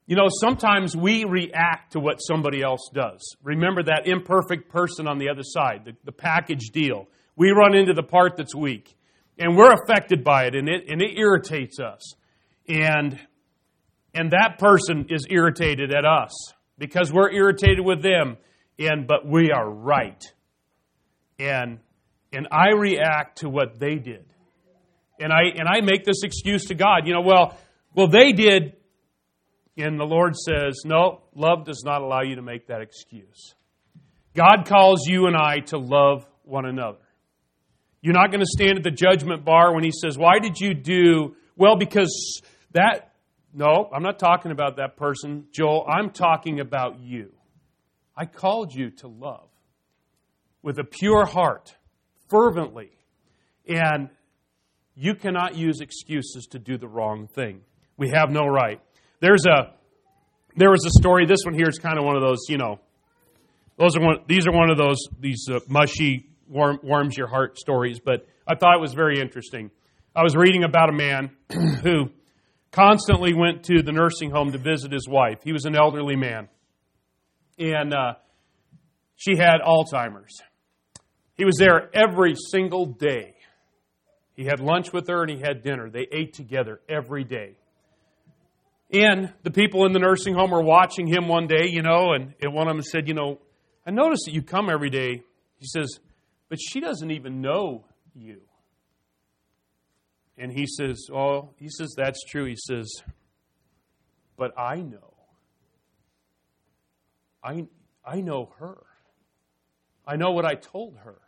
You know, sometimes we react to what somebody else does. Remember that imperfect person on the other side, the package deal. We run into the part that's weak. And we're affected by it, and it irritates us. And that person is irritated at us because we're irritated with them. But we are right. And I react to what they did. And I make this excuse to God. You know, well, they did. And the Lord says, no, love does not allow you to make that excuse. God calls you and I to love one another. You're not going to stand at the judgment bar when He says, why did you do? Well, because that, no, I'm not talking about that person, Joel. I'm talking about you. I called you to love with a pure heart, fervently. And you cannot use excuses to do the wrong thing. We have no right. There was a story. This one here is kind of one of those, you know, these are one of those mushy, warms your heart stories, but I thought it was very interesting. I was reading about a man who constantly went to the nursing home to visit his wife. He was an elderly man, and she had Alzheimer's. He was there every single day. He had lunch with her and he had dinner. They ate together every day. And the people in the nursing home were watching him one day, you know, and one of them said, you know, I notice that you come every day. He says, but she doesn't even know you. And he says, that's true. He says, but I know. I know her. I know what I told her.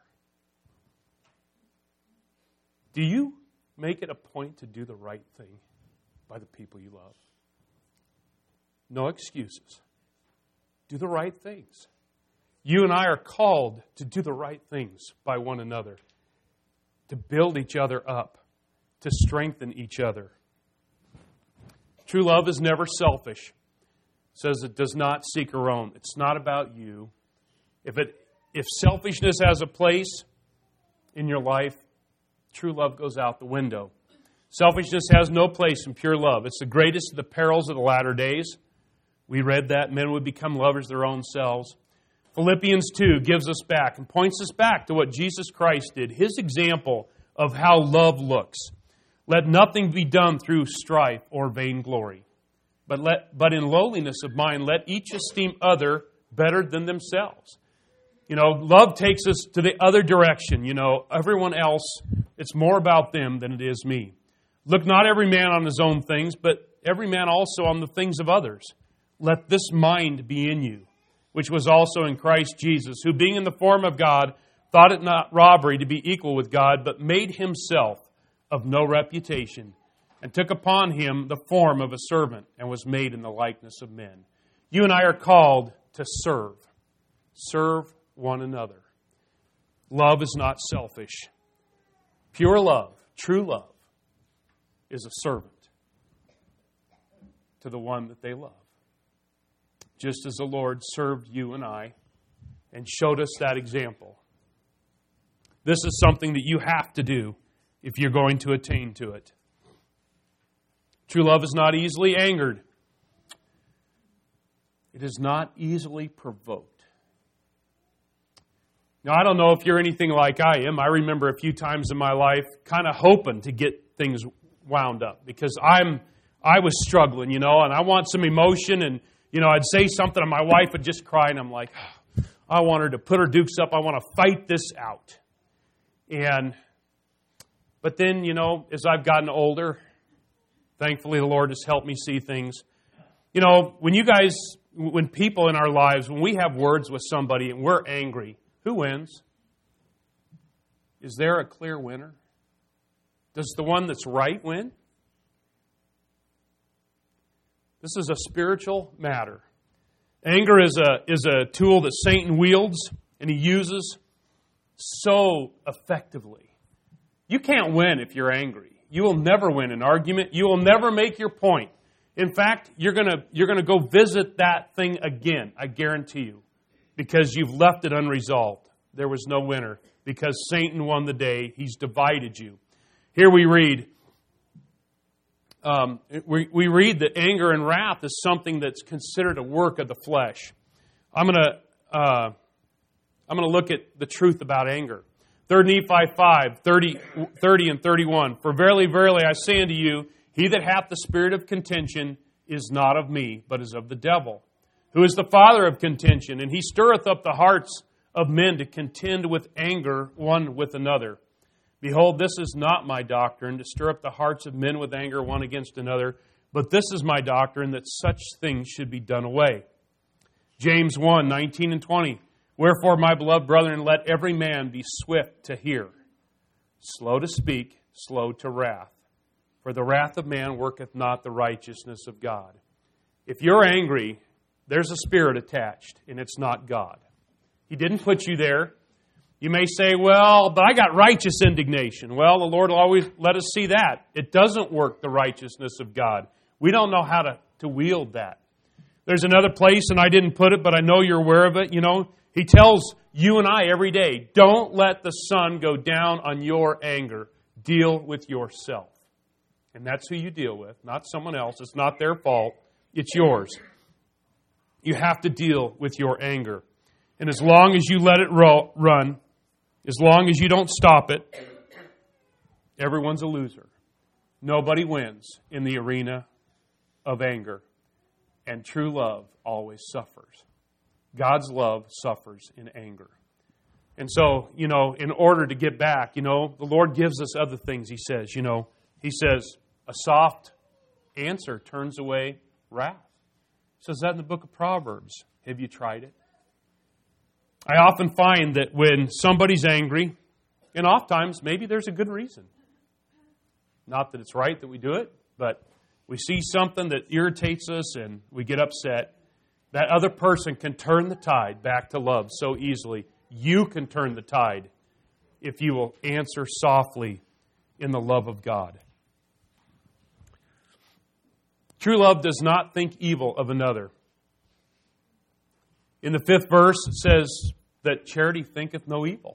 Do you make it a point to do the right thing by the people you love? No excuses. Do the right things. You and I are called to do the right things by one another, to build each other up, to strengthen each other. True love is never selfish. It says it does not seek her own. It's not about you. If selfishness has a place in your life, true love goes out the window. Selfishness has no place in pure love. It's the greatest of the perils of the latter days. We read that men would become lovers of their own selves. Philippians 2 gives us back and points us back to what Jesus Christ did, His example of how love looks. Let nothing be done through strife or vainglory, but in lowliness of mind, let each esteem other better than themselves. You know, love takes us to the other direction. You know, everyone else, it's more about them than it is me. Look not every man on his own things, but every man also on the things of others. Let this mind be in you, which was also in Christ Jesus, who being in the form of God, thought it not robbery to be equal with God, but made Himself of no reputation, and took upon Him the form of a servant, and was made in the likeness of men. You and I are called to serve. Serve one another. Love is not selfish. Pure love, true love, is a servant to the one that they love. Just as the Lord served you and I and showed us that example. This is something that you have to do if you're going to attain to it. True love is not easily angered. It is not easily provoked. Now, I don't know if you're anything like I am. I remember a few times in my life kind of hoping to get things wound up because I was struggling, you know, and I want some emotion, and you know, I'd say something and my wife would just cry, and I'm like, oh, I want her to put her dukes up. I want to fight this out. But then, you know, as I've gotten older, thankfully the Lord has helped me see things. You know, when people in our lives, when we have words with somebody and we're angry, who wins? Is there a clear winner? Does the one that's right win? This is a spiritual matter. Anger is a tool that Satan wields and he uses so effectively. You can't win if you're angry. You will never win an argument. You will never make your point. In fact, you're gonna go visit that thing again, I guarantee you, because you've left it unresolved. There was no winner because Satan won the day. He's divided you. Here we read we read that anger and wrath is something that's considered a work of the flesh. I'm going to look at the truth about anger. 3 Nephi 5, 30 and 31. For verily, verily, I say unto you, he that hath the spirit of contention is not of me, but is of the devil, who is the father of contention, and he stirreth up the hearts of men to contend with anger one with another. Behold, this is not my doctrine, to stir up the hearts of men with anger one against another, but this is my doctrine, that such things should be done away. James 1, 19 and 20. Wherefore, my beloved brethren, let every man be swift to hear, slow to speak, slow to wrath. For the wrath of man worketh not the righteousness of God. If you're angry, there's a spirit attached, and it's not God. He didn't put you there. You may say, well, but I got righteous indignation. Well, the Lord will always let us see that. It doesn't work the righteousness of God. We don't know how to wield that. There's another place, and I didn't put it, but I know you're aware of it. You know, He tells you and I every day, don't let the sun go down on your anger. Deal with yourself. And that's who you deal with, not someone else. It's not their fault. It's yours. You have to deal with your anger. And as long as you let it run, as long as you don't stop it, everyone's a loser. Nobody wins in the arena of anger. And true love always suffers. God's love suffers in anger. And so, in order to get back, the Lord gives us other things, He says. He says, a soft answer turns away wrath. He says that in the book of Proverbs. Have you tried it? I often find that when somebody's angry, and oftentimes maybe there's a good reason. Not that it's right that we do it, but we see something that irritates us and we get upset. That other person can turn the tide back to love so easily. You can turn the tide if you will answer softly in the love of God. True love does not think evil of another. In the 5th verse, it says that charity thinketh no evil.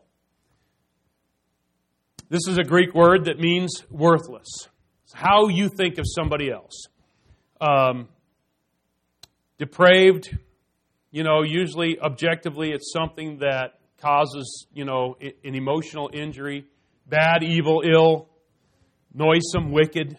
This is a Greek word that means worthless. It's how you think of somebody else. Depraved, usually objectively it's something that causes, an emotional injury. Bad, evil, ill, noisome, wicked.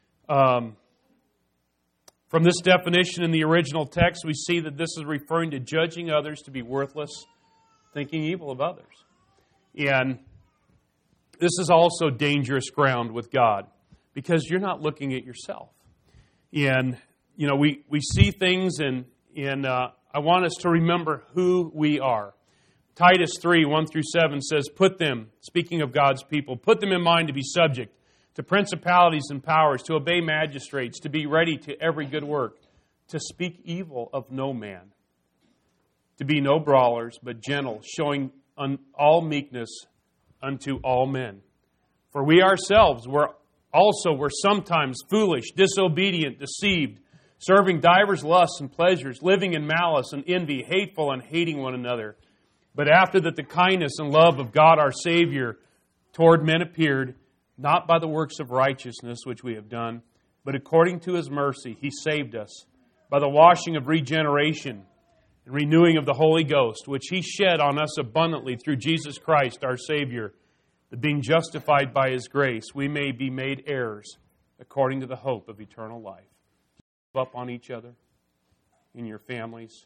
From this definition in the original text, we see that this is referring to judging others to be worthless, thinking evil of others. And this is also dangerous ground with God because you're not looking at yourself. And, we see things and I want us to remember who we are. Titus 3, 1 through 7 says, put them, speaking of God's people, put them in mind to be subject to principalities and powers, to obey magistrates, to be ready to every good work, to speak evil of no man, to be no brawlers, but gentle, showing all meekness unto all men. For we ourselves were sometimes foolish, disobedient, deceived, serving divers lusts and pleasures, living in malice and envy, hateful and hating one another. But after that the kindness and love of God our Savior toward men appeared, not by the works of righteousness which we have done, but according to His mercy He saved us by the washing of regeneration and renewing of the Holy Ghost, which He shed on us abundantly through Jesus Christ our Savior, that being justified by His grace, we may be made heirs according to the hope of eternal life. Give up on each other in your families.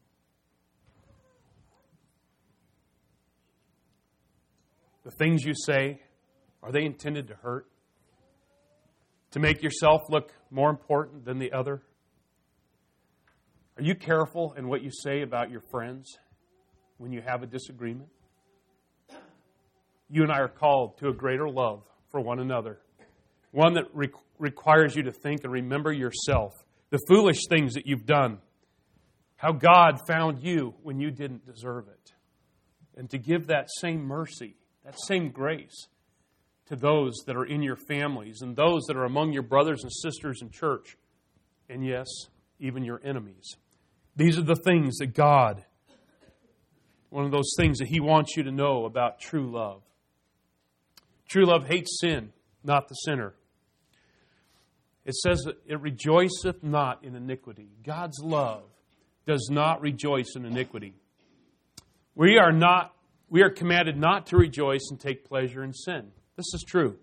The things you say, are they intended to hurt? To make yourself look more important than the other? Are you careful in what you say about your friends when you have a disagreement? You and I are called to a greater love for one another. One that requires you to think and remember yourself. The foolish things that you've done. How God found you when you didn't deserve it. And to give that same mercy, that same grace to those that are in your families and those that are among your brothers and sisters in church. And yes, even your enemies. These are the things that God, one of those things that He wants you to know about true love. True love hates sin, not the sinner. It says that it rejoiceth not in iniquity. God's love does not rejoice in iniquity. We are commanded not to rejoice and take pleasure in sin. This is true.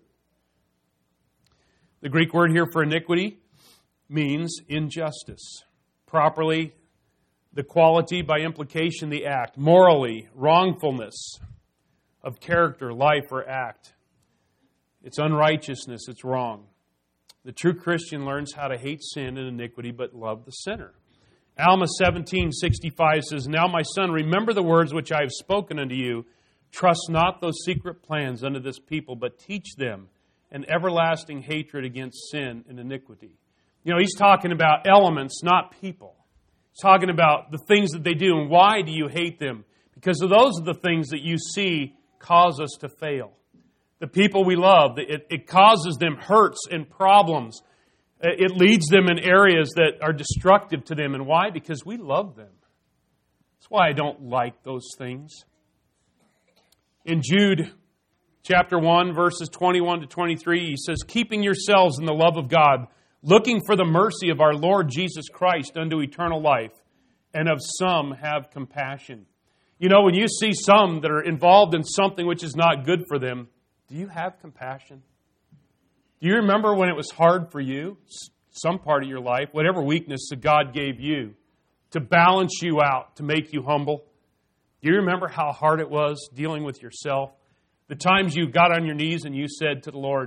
The Greek word here for iniquity means injustice. Properly, the quality, by implication, the act. Morally, wrongfulness of character, life, or act. It's unrighteousness, it's wrong. The true Christian learns how to hate sin and iniquity, but love the sinner. Alma 17:65 says, Now, my son, remember the words which I have spoken unto you. Trust not those secret plans unto this people, but teach them an everlasting hatred against sin and iniquity. You know, he's talking about elements, not people. He's talking about the things that they do. And why do you hate them? Because of those are the things that you see cause us to fail. The people we love, it causes them hurts and problems. It leads them in areas that are destructive to them. And why? Because we love them. That's why I don't like those things. In Jude chapter 1, verses 21 to 23, he says, Keeping yourselves in the love of God, looking for the mercy of our Lord Jesus Christ unto eternal life, and of some have compassion. You know, when you see some that are involved in something which is not good for them, do you have compassion? Do you remember when it was hard for you, some part of your life, whatever weakness that God gave you, to balance you out, to make you humble? Do you remember how hard it was dealing with yourself? The times you got on your knees and you said to the Lord,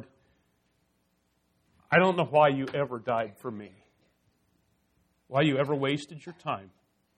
I don't know why you ever died for me. Why you ever wasted your time.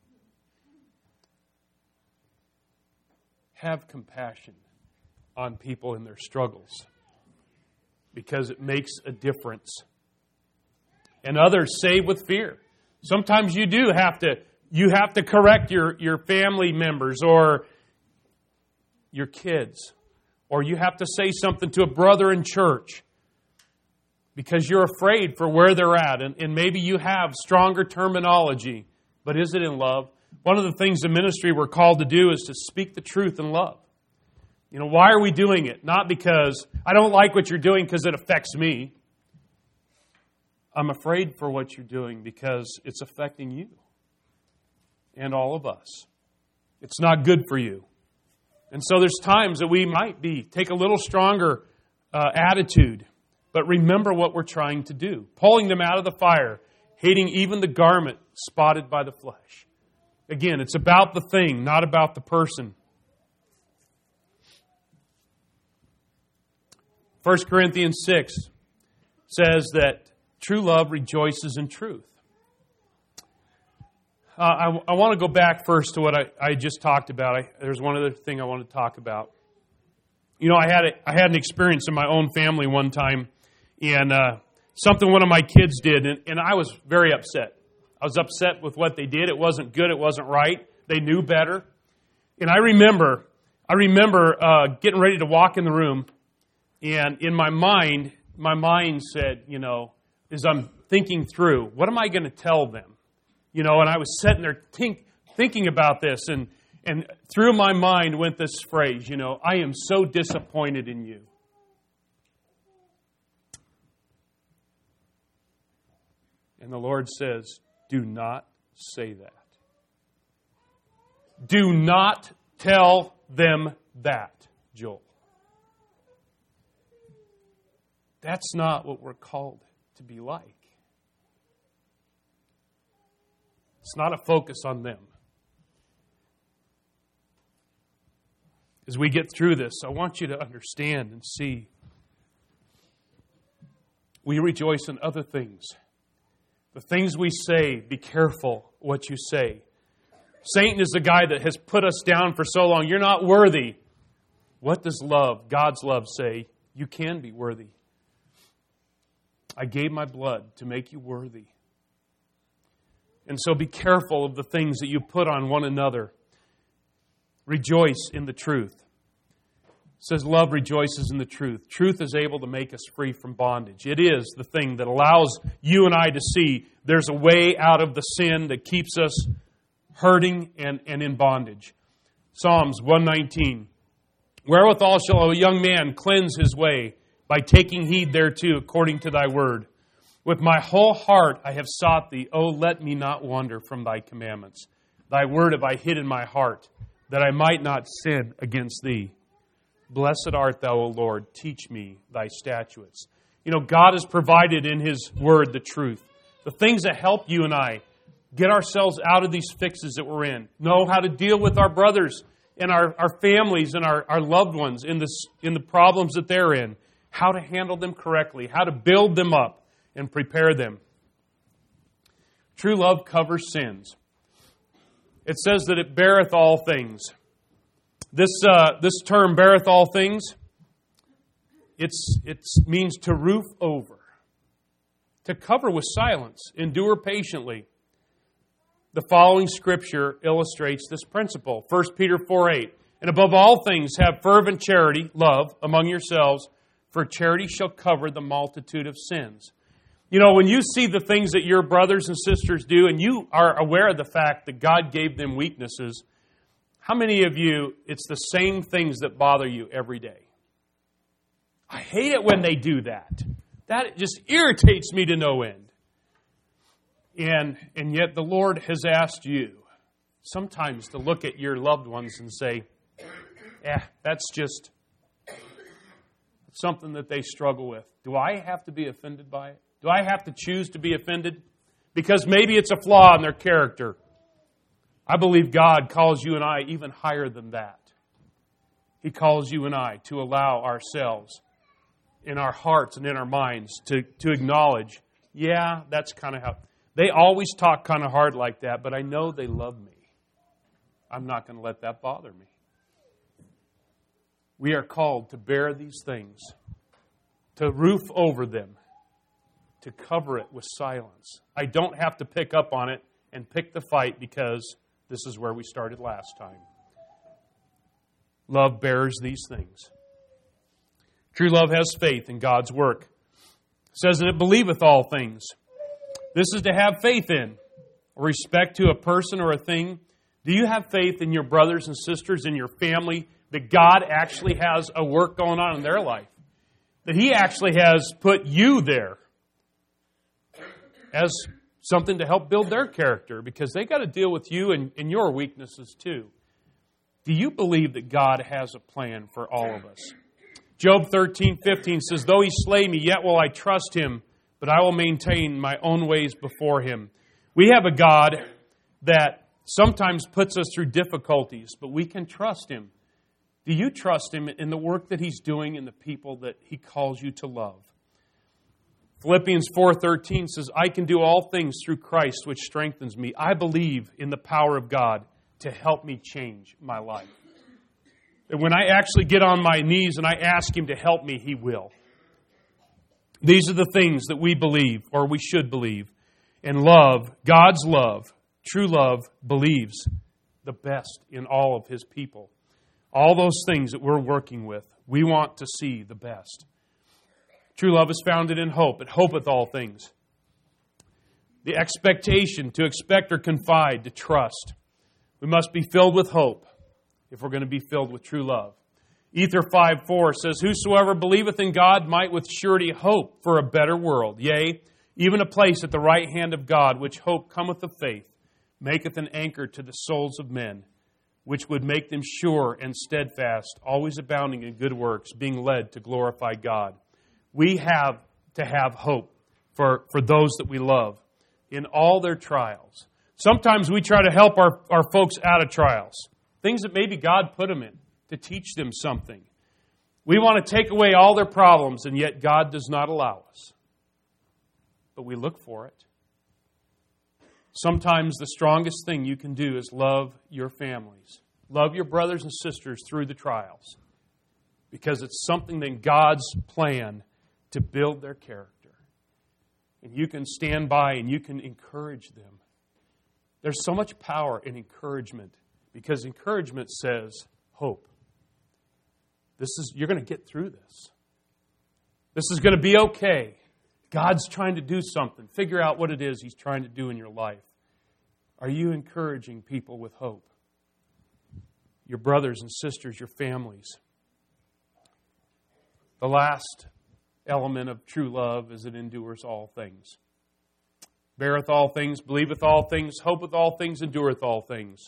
Have compassion on people in their struggles, because it makes a difference. And others save with fear. Sometimes you do have to correct your family members or your kids, or you have to say something to a brother in church because you're afraid for where they're at, and maybe you have stronger terminology, but is it in love? One of the things in ministry we're called to do is to speak the truth in love. You know, why are we doing it? Not because I don't like what you're doing because it affects me. I'm afraid for what you're doing because it's affecting you and all of us. It's not good for you. And so there's times that we might take a little stronger attitude, but remember what we're trying to do. Pulling them out of the fire, hating even the garment spotted by the flesh. Again, it's about the thing, not about the person. 1 Corinthians 6 says that true love rejoices in truth. I want to go back first to what I just talked about. There's one other thing I want to talk about. You know, I had an experience in my own family one time, and something one of my kids did, and I was very upset. I was upset with what they did. It wasn't good. It wasn't right. They knew better. And I remember getting ready to walk in the room, and in my mind said, you know, as I'm thinking through, what am I going to tell them? You know, and I was sitting there thinking about this, and through my mind went this phrase, you know, I am so disappointed in you. And the Lord says, do not say that. Do not tell them that, Joel. That's not what we're called to be like. It's not a focus on them. As we get through this, I want you to understand and see we rejoice in other things. The things we say, be careful what you say. Satan is the guy that has put us down for so long. You're not worthy. What does love, God's love, say? You can be worthy. I gave my blood to make you worthy. And so be careful of the things that you put on one another. Rejoice in the truth. It says love rejoices in the truth. Truth is able to make us free from bondage. It is the thing that allows you and I to see there's a way out of the sin that keeps us hurting and in bondage. Psalms 119. Wherewithal shall a young man cleanse his way? By taking heed thereto according to thy word. With my whole heart I have sought thee. O let me not wander from thy commandments. Thy word have I hid in my heart, that I might not sin against thee. Blessed art thou, O Lord. Teach me thy statutes. You know, God has provided in His word the truth. The things that help you and I get ourselves out of these fixes that we're in. Know how to deal with our brothers and our families and our loved ones in the problems that they're in. How to handle them correctly. How to build them up and prepare them. True love covers sins. It says that it beareth all things. This term, beareth all things, it means to roof over, to cover with silence, endure patiently. The following scripture illustrates this principle. 1 Peter 4:8, and above all things have fervent charity, love, among yourselves, for charity shall cover the multitude of sins. You know, when you see the things that your brothers and sisters do, and you are aware of the fact that God gave them weaknesses, how many of you, it's the same things that bother you every day? I hate it when they do that. That just irritates me to no end. And yet the Lord has asked you sometimes to look at your loved ones and say, that's just something that they struggle with. Do I have to be offended by it? Do I have to choose to be offended? Because maybe it's a flaw in their character. I believe God calls you and I even higher than that. He calls you and I to allow ourselves in our hearts and in our minds to acknowledge, that's kind of how... They always talk kind of hard like that, but I know they love me. I'm not going to let that bother me. We are called to bear these things, to roof over them, to cover it with silence. I don't have to pick up on it and pick the fight because this is where we started last time. Love bears these things. True love has faith in God's work. It says that it believeth all things. This is to have faith in, or respect to a person or a thing. Do you have faith in your brothers and sisters, in your family, that God actually has a work going on in their life? That He actually has put you there as something to help build their character, because they got to deal with you and your weaknesses too. Do you believe that God has a plan for all of us? Job 13:15 says, though He slay me, yet will I trust Him, but I will maintain my own ways before Him. We have a God that sometimes puts us through difficulties, but we can trust Him. Do you trust Him in the work that He's doing and the people that He calls you to love? Philippians 4:13 says, I can do all things through Christ, which strengthens me. I believe in the power of God to help me change my life. And when I actually get on my knees and I ask Him to help me, He will. These are the things that we believe, or we should believe. And love, God's love, true love, believes the best in all of His people. All those things that we're working with, we want to see the best. True love is founded in hope. It hopeth all things. The expectation, to expect or confide, to trust. We must be filled with hope if we're going to be filled with true love. Ether 5:4 says, whosoever believeth in God might with surety hope for a better world. Yea, even a place at the right hand of God, which hope cometh of faith, maketh an anchor to the souls of men, which would make them sure and steadfast, always abounding in good works, being led to glorify God. We have to have hope for those that we love in all their trials. Sometimes we try to help our folks out of trials, things that maybe God put them in to teach them something. We want to take away all their problems, and yet God does not allow us. But we look for it. Sometimes the strongest thing you can do is love your families. Love your brothers and sisters through the trials. Because it's something in God's plan to build their character. And you can stand by and you can encourage them. There's so much power in encouragement, because encouragement says hope. You're going to get through this. This is going to be okay. God's trying to do something. Figure out what it is He's trying to do in your life. Are you encouraging people with hope? Your brothers and sisters, your families. The last element of true love is it endures all things. Beareth all things, believeth all things, hopeth all things, endureth all things.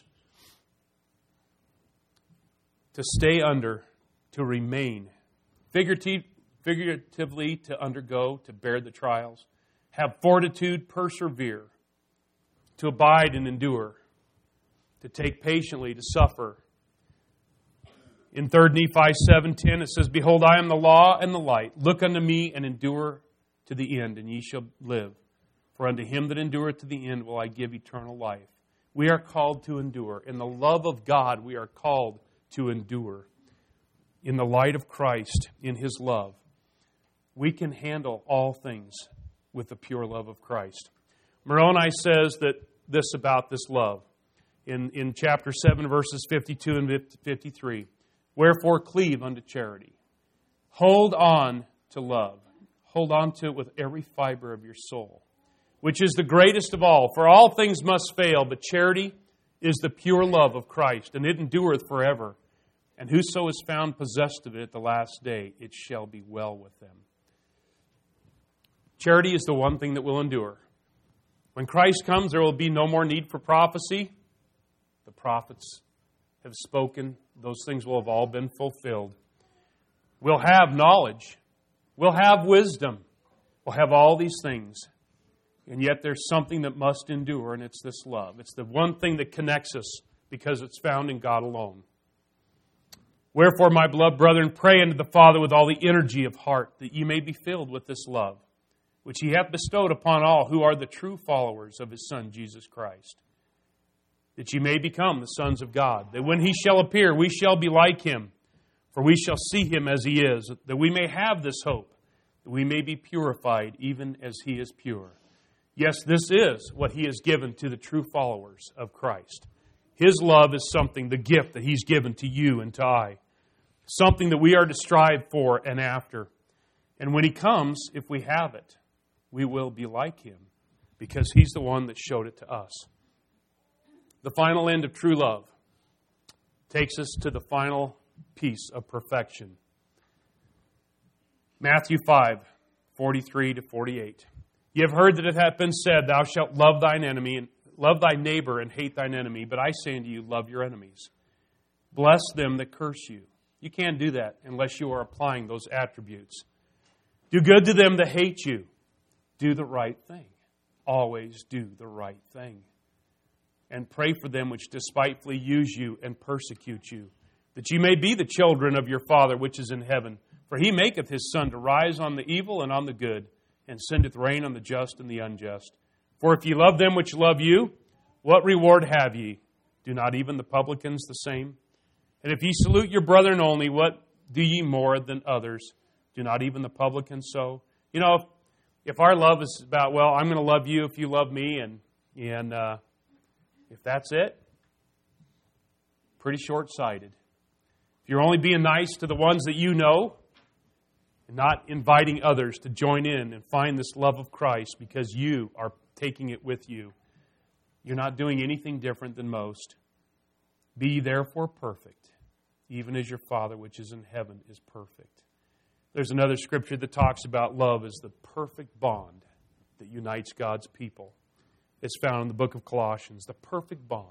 To stay under, to remain, figuratively to undergo, to bear the trials, have fortitude, persevere, to abide and endure, to take patiently, to suffer. In 3 Nephi 7:10 it says, Behold, I am the law and the light. Look unto me and endure to the end, and ye shall live. For unto him that endureth to the end will I give eternal life. We are called to endure. In the love of God, we are called to endure. In the light of Christ, in His love, we can handle all things with the pure love of Christ. Moroni says that this about this love in chapter 7, verses 52 and 53. Wherefore cleave unto charity. Hold on to love. Hold on to it with every fiber of your soul, which is the greatest of all. For all things must fail, but charity is the pure love of Christ, and it endureth forever. And whoso is found possessed of it at the last day, it shall be well with them. Charity is the one thing that will endure. When Christ comes, there will be no more need for prophecy. The prophets have spoken. Those things will have all been fulfilled. We'll have knowledge. We'll have wisdom. We'll have all these things. And yet there's something that must endure, and it's this love. It's the one thing that connects us because it's found in God alone. Wherefore, my beloved brethren, pray unto the Father with all the energy of heart, that ye may be filled with this love, which He hath bestowed upon all who are the true followers of His Son, Jesus Christ, that ye may become the sons of God, that when He shall appear, we shall be like Him, for we shall see Him as He is, that we may have this hope, that we may be purified even as He is pure. Yes, this is what He has given to the true followers of Christ. His love is something, the gift that He's given to you and to I. Something that we are to strive for and after. And when He comes, if we have it, we will be like Him because He's the one that showed it to us. The final end of true love takes us to the final piece of perfection. Matthew 5:43-48. Ye have heard that it hath been said, Thou shalt love thine enemy, and love thy neighbor and hate thine enemy. But I say unto you, love your enemies. Bless them that curse you. You can't do that unless you are applying those attributes. Do good to them that hate you. Do the right thing. Always do the right thing. And pray for them which despitefully use you and persecute you, that ye may be the children of your Father which is in heaven. For He maketh His sun to rise on the evil and on the good, and sendeth rain on the just and the unjust. For if ye love them which love you, what reward have ye? Do not even the publicans the same? And if ye salute your brethren only, what do ye more than others? Do not even the publicans so? You know, if our love is about, well, I'm going to love you if you love me, and if that's it, pretty short-sighted. If you're only being nice to the ones that you know, and not inviting others to join in and find this love of Christ because you are taking it with you, you're not doing anything different than most. Be ye therefore perfect, even as your Father which is in heaven is perfect. There's another scripture that talks about love as the perfect bond that unites God's people. It's found in the book of Colossians, the perfect bond.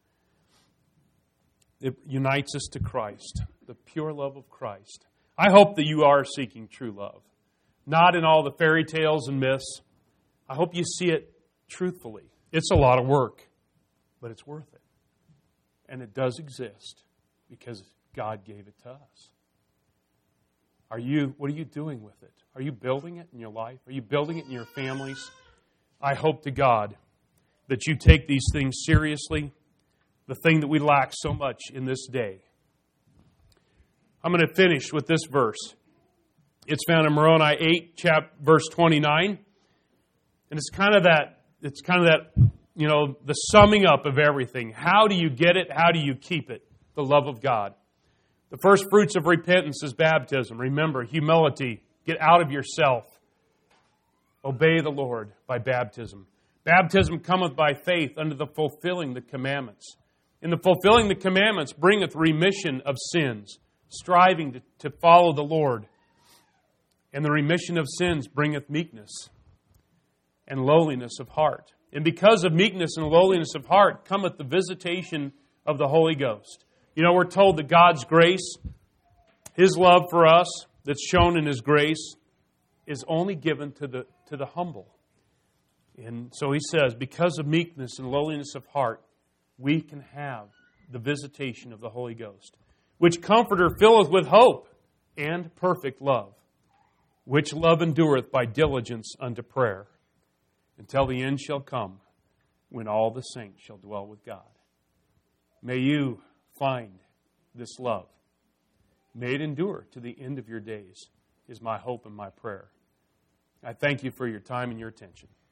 It unites us to Christ, the pure love of Christ. I hope that you are seeking true love, not in all the fairy tales and myths. I hope you see it truthfully. It's a lot of work, but it's worth it. And it does exist because God gave it to us. What are you doing with it? Are you building it in your life? Are you building it in your families? I hope to God that you take these things seriously, the thing that we lack so much in this day. I'm going to finish with this verse. It's found in Moroni 8, verse 29. And it's kind of that, the summing up of everything. How do you get it? How do you keep it? The love of God. The first fruits of repentance is baptism. Remember, humility. Get out of yourself. Obey the Lord by baptism. Baptism cometh by faith unto the fulfilling the commandments. In the fulfilling the commandments bringeth remission of sins, striving to follow the Lord. And the remission of sins bringeth meekness and lowliness of heart. And because of meekness and lowliness of heart cometh the visitation of the Holy Ghost. You know, we're told that God's grace, His love for us that's shown in His grace, is only given to the humble. And so He says, because of meekness and lowliness of heart, we can have the visitation of the Holy Ghost, which Comforter filleth with hope and perfect love, which love endureth by diligence unto prayer, until the end shall come, when all the saints shall dwell with God. May you find this love. May it endure to the end of your days, is my hope and my prayer. I thank you for your time and your attention.